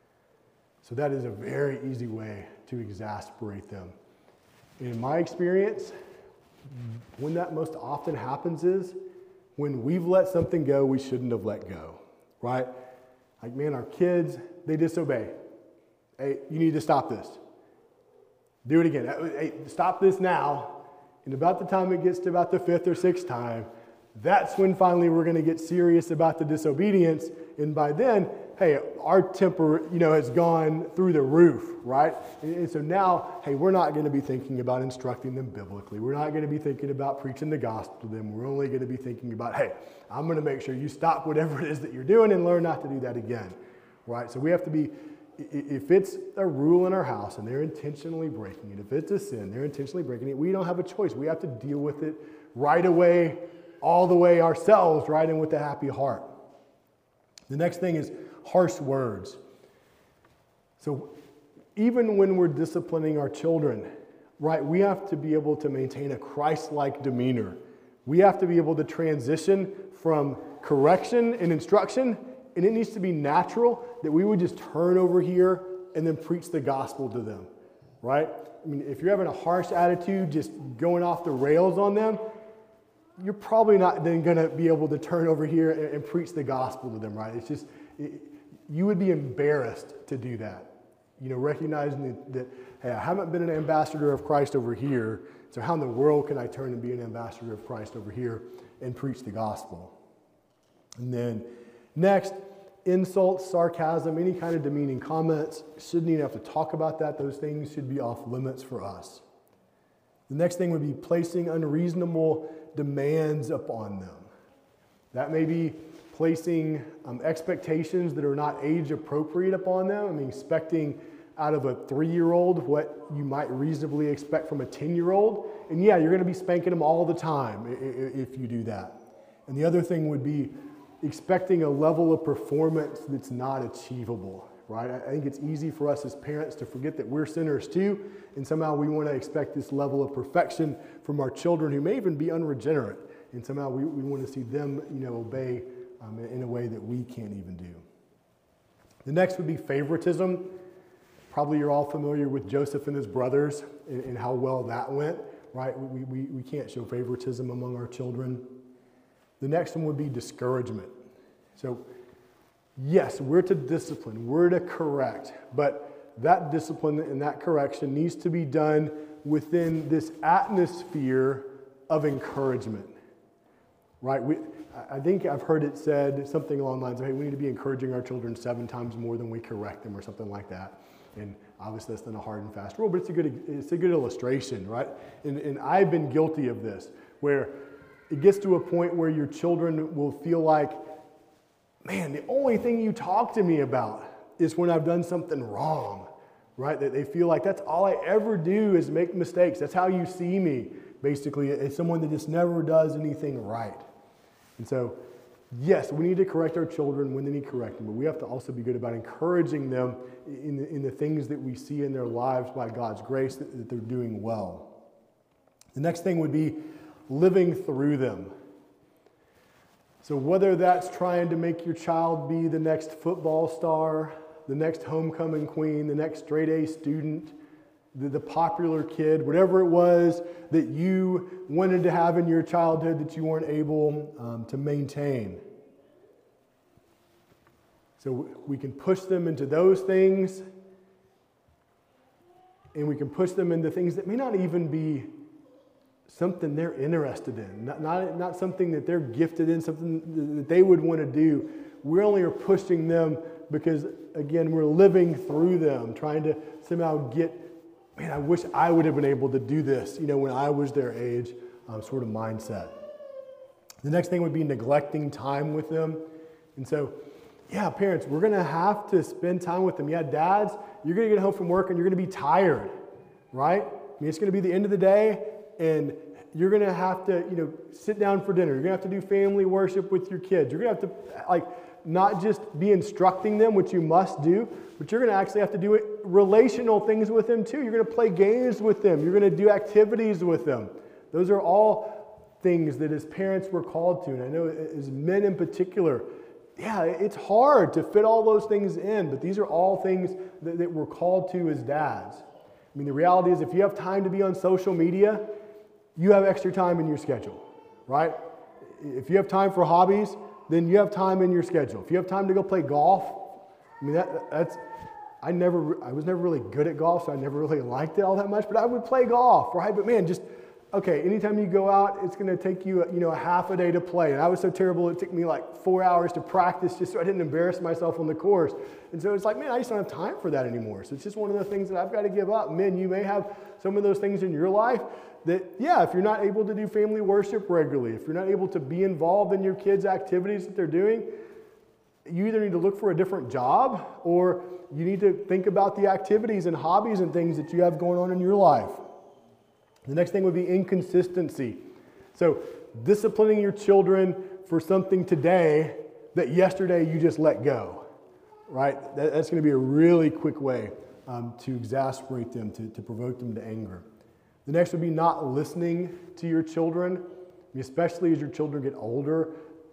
So that is a very easy way to exasperate them. In my experience, when that most often happens is when we've let something go we shouldn't have let go, right? Like, man, our kids, they disobey. Hey, you need to stop this. Do it again. Hey, stop this now. And about the time it gets to about the fifth or sixth time, that's when finally we're going to get serious about the disobedience. And by then, hey, our temper, has gone through the roof, right? And so now, hey, we're not going to be thinking about instructing them biblically. We're not going to be thinking about preaching the gospel to them. We're only going to be thinking about, hey, I'm going to make sure you stop whatever it is that you're doing and learn not to do that again, right? So we have to be, if it's a rule in our house and they're intentionally breaking it, if it's a sin, they're intentionally breaking it, we don't have a choice. We have to deal with it right away, all the way ourselves, right, and with a happy heart. The next thing is harsh words. So even when we're disciplining our children, right, we have to be able to maintain a Christ-like demeanor. We have to be able to transition from correction and instruction, and it needs to be natural that we would just turn over here and then preach the gospel to them, right? I mean, if you're having a harsh attitude, just going off the rails on them, you're probably not then going to be able to turn over here and preach the gospel to them, right? It's just, you would be embarrassed to do that. Recognizing that, hey, I haven't been an ambassador of Christ over here, so how in the world can I turn and be an ambassador of Christ over here and preach the gospel? And then next, insults, sarcasm, any kind of demeaning comments, shouldn't even have to talk about that. Those things should be off limits for us. The next thing would be placing unreasonable demands upon them. That may be placing expectations that are not age appropriate upon them. I mean, expecting out of a 3-year-old what you might reasonably expect from a 10-year-old. And yeah, you're going to be spanking them all the time if you do that. And the other thing would be expecting a level of performance that's not achievable, right? I think it's easy for us as parents to forget that we're sinners too, and somehow we want to expect this level of perfection from our children who may even be unregenerate, and somehow we want to see them, obey in a way that we can't even do. The next would be favoritism. Probably you're all familiar with Joseph and his brothers and how well that went, right? We can't show favoritism among our children. The next one would be discouragement. So, yes, we're to discipline, we're to correct, but that discipline and that correction needs to be done within this atmosphere of encouragement, right? I think I've heard it said something along the lines of, hey, we need to be encouraging our children 7 times more than we correct them or something like that. And obviously that's not a hard and fast rule, but it's a good illustration, right? And I've been guilty of this, where it gets to a point where your children will feel like, man, the only thing you talk to me about is when I've done something wrong, right? That they feel like that's all I ever do is make mistakes. That's how you see me, basically, as someone that just never does anything right. And so, yes, we need to correct our children when they need correcting, but we have to also be good about encouraging them in the things that we see in their lives by God's grace that they're doing well. The next thing would be living through them. So whether that's trying to make your child be the next football star, the next homecoming queen, the next straight-A student, the popular kid, whatever it was that you wanted to have in your childhood that you weren't able to maintain. So we can push them into those things, and we can push them into things that may not even be something they're interested in, not something that they're gifted in, something that they would want to do. We only are pushing them because, again, we're living through them, trying to somehow get, man, I wish I would have been able to do this, when I was their age, sort of mindset. The next thing would be neglecting time with them. And so, yeah, parents, we're going to have to spend time with them. Yeah, dads, you're going to get home from work and you're going to be tired, right? I mean, it's going to be the end of the day, and you're going to have to, sit down for dinner. You're going to have to do family worship with your kids. You're going to have to, not just be instructing them, which you must do, but you're going to actually have to do relational things with them too. You're going to play games with them. You're going to do activities with them. Those are all things that as parents we're called to. And I know as men in particular, yeah, it's hard to fit all those things in, but these are all things that we're called to as dads. I mean, the reality is if you have time to be on social media, you have extra time in your schedule, right? If you have time for hobbies, then you have time in your schedule. If you have time to go play golf, I mean, I was never really good at golf, so I never really liked it all that much, but I would play golf, right? But man, just okay, anytime you go out, it's going to take you, a half a day to play. And I was so terrible, it took me like 4 hours to practice just so I didn't embarrass myself on the course. And so it's like, man, I just don't have time for that anymore. So it's just one of the things that I've got to give up. Men, you may have some of those things in your life that, yeah, if you're not able to do family worship regularly, if you're not able to be involved in your kids' activities that they're doing, you either need to look for a different job or you need to think about the activities and hobbies and things that you have going on in your life. The next thing would be inconsistency. So disciplining your children for something today that yesterday you just let go, right? That's going to be a really quick way to exasperate them, to provoke them to anger. The next would be not listening to your children, especially as your children get older.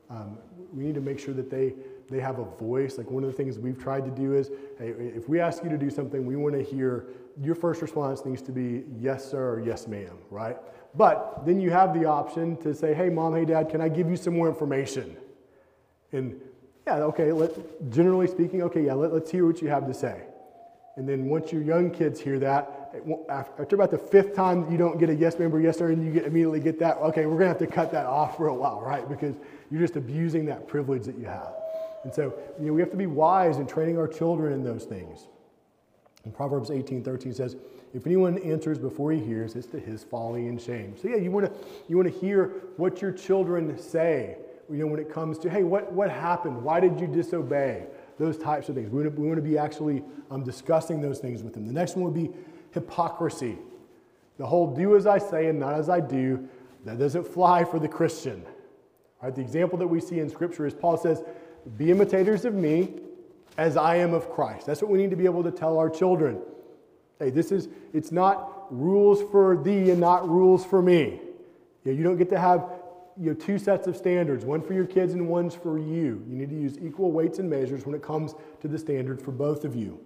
We need to make sure that they have a voice. Like one of the things we've tried to do is, hey, if we ask you to do something, we want to hear your first response needs to be yes, sir, or yes, ma'am, right? But then you have the option to say, hey, mom, hey, dad, can I give you some more information? And yeah, okay, generally speaking, okay, yeah, let's hear what you have to say. And then once your young kids hear that, after about the fifth time you don't get a yes, ma'am, or yes, sir, and you immediately get that, okay, we're going to have to cut that off for a while, right? Because you're just abusing that privilege that you have. And so, we have to be wise in training our children in those things. And Proverbs 18:13 says, if anyone answers before he hears, it's to his folly and shame. So yeah, you want to hear what your children say, when it comes to, hey, what happened? Why did you disobey? Those types of things. We want to be actually discussing those things with them. The next one would be hypocrisy. The whole do as I say and not as I do, that doesn't fly for the Christian. Right? The example that we see in Scripture is Paul says, be imitators of me as I am of Christ. That's what we need to be able to tell our children. Hey, it's not rules for thee and not rules for me. You don't get to have two sets of standards, one for your kids and one's for you. You need to use equal weights and measures when it comes to the standard for both of you.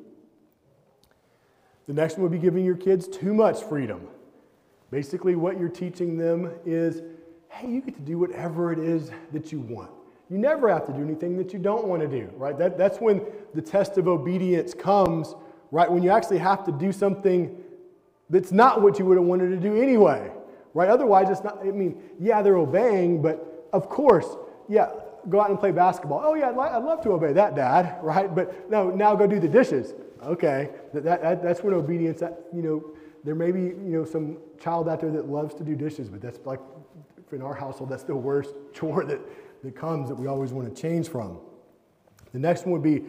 The next one would be giving your kids too much freedom. Basically, what you're teaching them is, hey, you get to do whatever it is that you want. You never have to do anything that you don't want to do, right? That's when the test of obedience comes, right? When you actually have to do something that's not what you would have wanted to do anyway, right? Otherwise, it's not, yeah, they're obeying, but of course, yeah, go out and play basketball. Oh yeah, I'd love to obey that, Dad, right? But no, now go do the dishes. Okay, that's when obedience, there may be, some child out there that loves to do dishes, but that's like, in our household, that's the worst chore that comes that we always want to change from. The next one would be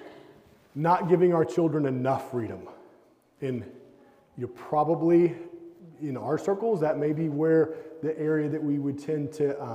not giving our children enough freedom. And probably in our circles, that may be where the area that we would tend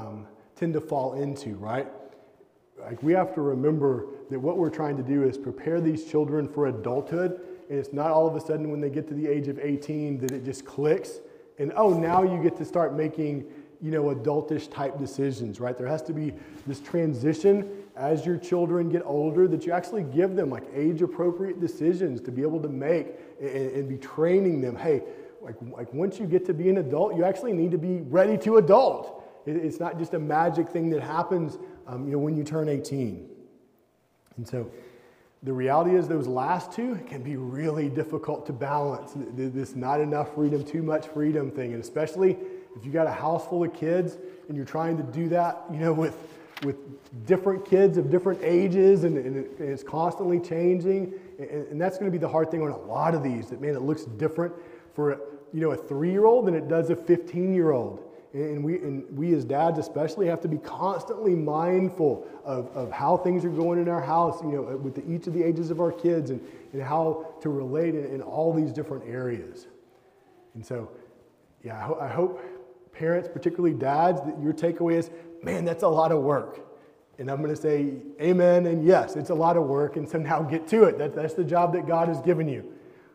to fall into, right? Like we have to remember that what we're trying to do is prepare these children for adulthood, and it's not all of a sudden when they get to the age of 18 that it just clicks, and now you get to start making adultish type decisions, right? There has to be this transition as your children get older that you actually give them like age appropriate decisions to be able to make and be training them. Hey, like once you get to be an adult, you actually need to be ready to adult. It's not just a magic thing that happens, when you turn 18. And so the reality is those last two can be really difficult to balance. This not enough freedom, too much freedom thing, and especially if you got a house full of kids and you're trying to do that, with different kids of different ages and it's constantly changing, and that's going to be the hard thing on a lot of these. That man, it looks different for a 3-year-old than it does a 15-year-old, and we as dads especially have to be constantly mindful of how things are going in our house, with each of the ages of our kids and how to relate in all these different areas. And so, yeah, I hope parents, particularly dads, that your takeaway is, man, that's a lot of work. And I'm going to say amen and yes, it's a lot of work, and so now get to it. That's the job that God has given you.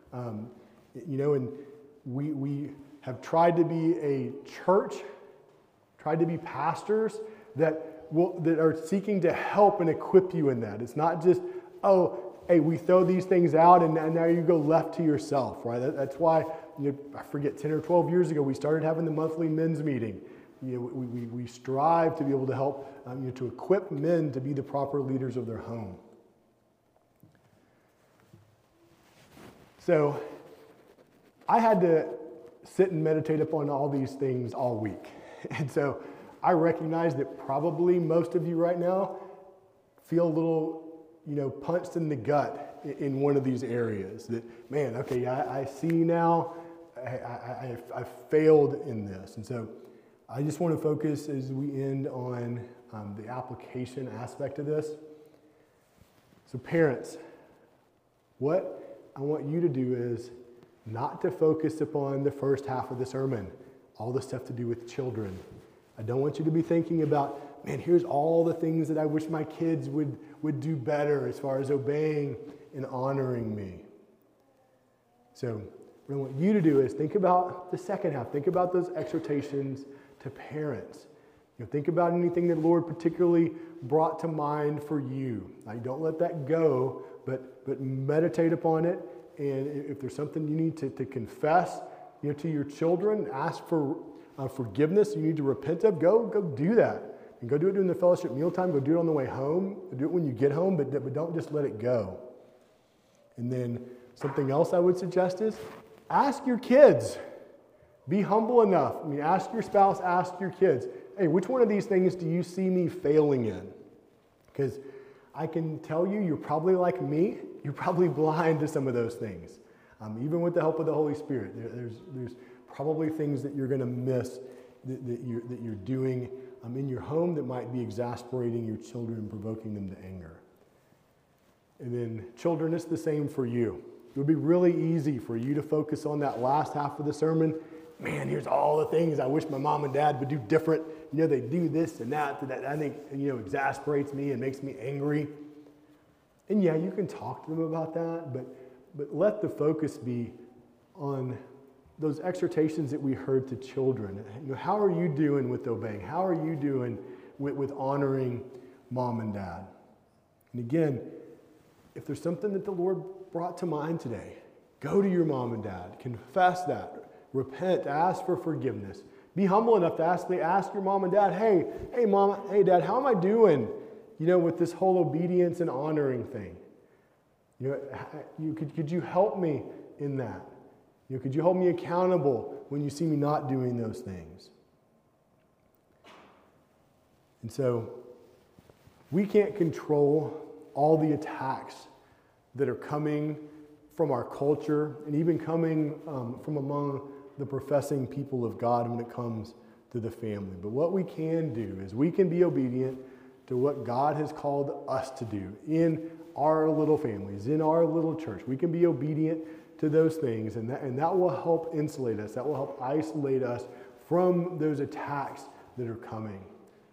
And we have tried to be a church, tried to be pastors that are seeking to help and equip you in that. It's not just, hey, we throw these things out and now you go left to yourself, right? That's why, I forget, 10 or 12 years ago, we started having the monthly men's meeting. We strive to be able to help, to equip men to be the proper leaders of their home. So I had to sit and meditate upon all these things all week. And so I recognize that probably most of you right now feel a little, punched in the gut in one of these areas. That, man, okay, I see now, I failed in this. And so I just want to focus as we end on the application aspect of this. So parents, what I want you to do is not to focus upon the first half of the sermon, all the stuff to do with children. I don't want you to be thinking about, man, here's all the things that I wish my kids would do better as far as obeying and honoring me. So what I want you to do is think about the second half. Think about those exhortations to parents. Think about anything that the Lord particularly brought to mind for you. Now, don't let that go, but meditate upon it. And if there's something you need to confess, to your children, ask for forgiveness you need to repent of, go do that. And go do it during the fellowship mealtime. Go do it on the way home. Do it when you get home, but don't just let it go. And then something else I would suggest is ask your kids. Be humble enough. Ask your spouse, ask your kids, hey, which one of these things do you see me failing in? Because I can tell you, you're probably like me. You're probably blind to some of those things. Even with the help of the Holy Spirit, there's probably things that you're going to miss that you're doing in your home that might be exasperating your children and provoking them to anger. And then children, it's the same for you. It would be really easy for you to focus on that last half of the sermon. Man, here's all the things I wish my mom and dad would do different. They do this and that I think, exasperates me and makes me angry. And yeah, you can talk to them about that, but let the focus be on those exhortations that we heard to children. How are you doing with obeying? How are you doing with honoring mom and dad? And again, if there's something that the Lord brought to mind today, go to your mom and dad, confess that, repent, ask for forgiveness. Be humble enough to ask your mom and dad, hey mom, hey dad, how am I doing, with this whole obedience and honoring thing? Could you help me in that? Could you hold me accountable when you see me not doing those things? And so we can't control all the attacks that are coming from our culture and even coming from among the professing people of God when it comes to the family. But what we can do is we can be obedient to what God has called us to do in our little families, in our little church. We can be obedient to those things, and that will help insulate us. That will help isolate us from those attacks that are coming.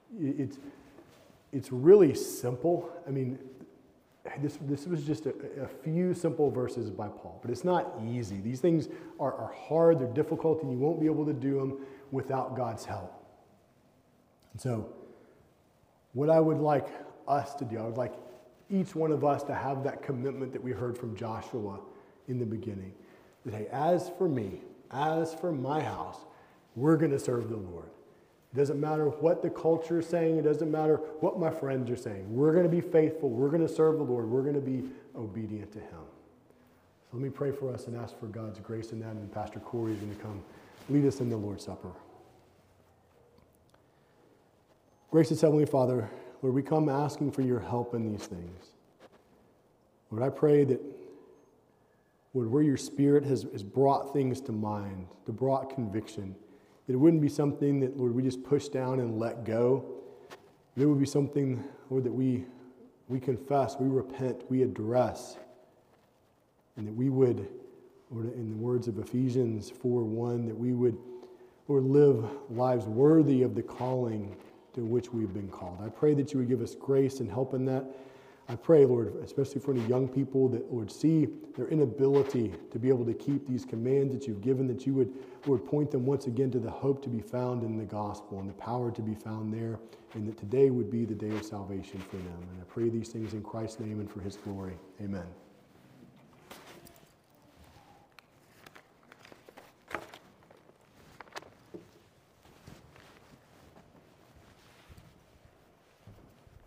It's really simple. This was just a few simple verses by Paul, but it's not easy. These things are hard, they're difficult, and you won't be able to do them without God's help. And so, what I would like us to do, I would like each one of us to have that commitment that we heard from Joshua in the beginning. That, hey, as for me, as for my house, we're going to serve the Lord. It doesn't matter what the culture is saying. It doesn't matter what my friends are saying. We're going to be faithful. We're going to serve the Lord. We're going to be obedient to Him. So let me pray for us and ask for God's grace in that. And Pastor Corey is going to come lead us in the Lord's Supper. Gracious Heavenly Father, Lord, we come asking for your help in these things. Lord, I pray that, Lord, where your Spirit has brought things to mind, to brought conviction, that it wouldn't be something that, Lord, we just push down and let go. It would be something, Lord, that we confess, we repent, we address, and that we would, Lord, in the words of Ephesians 4:1, that we would, Lord, live lives worthy of the calling to which we've been called. I pray that you would give us grace and help in that. I pray, Lord, especially for any young people that, Lord, see their inability to be able to keep these commands that you've given, that you would, Lord, point them once again to the hope to be found in the gospel and the power to be found there, and that today would be the day of salvation for them. And I pray these things in Christ's name and for his glory. Amen.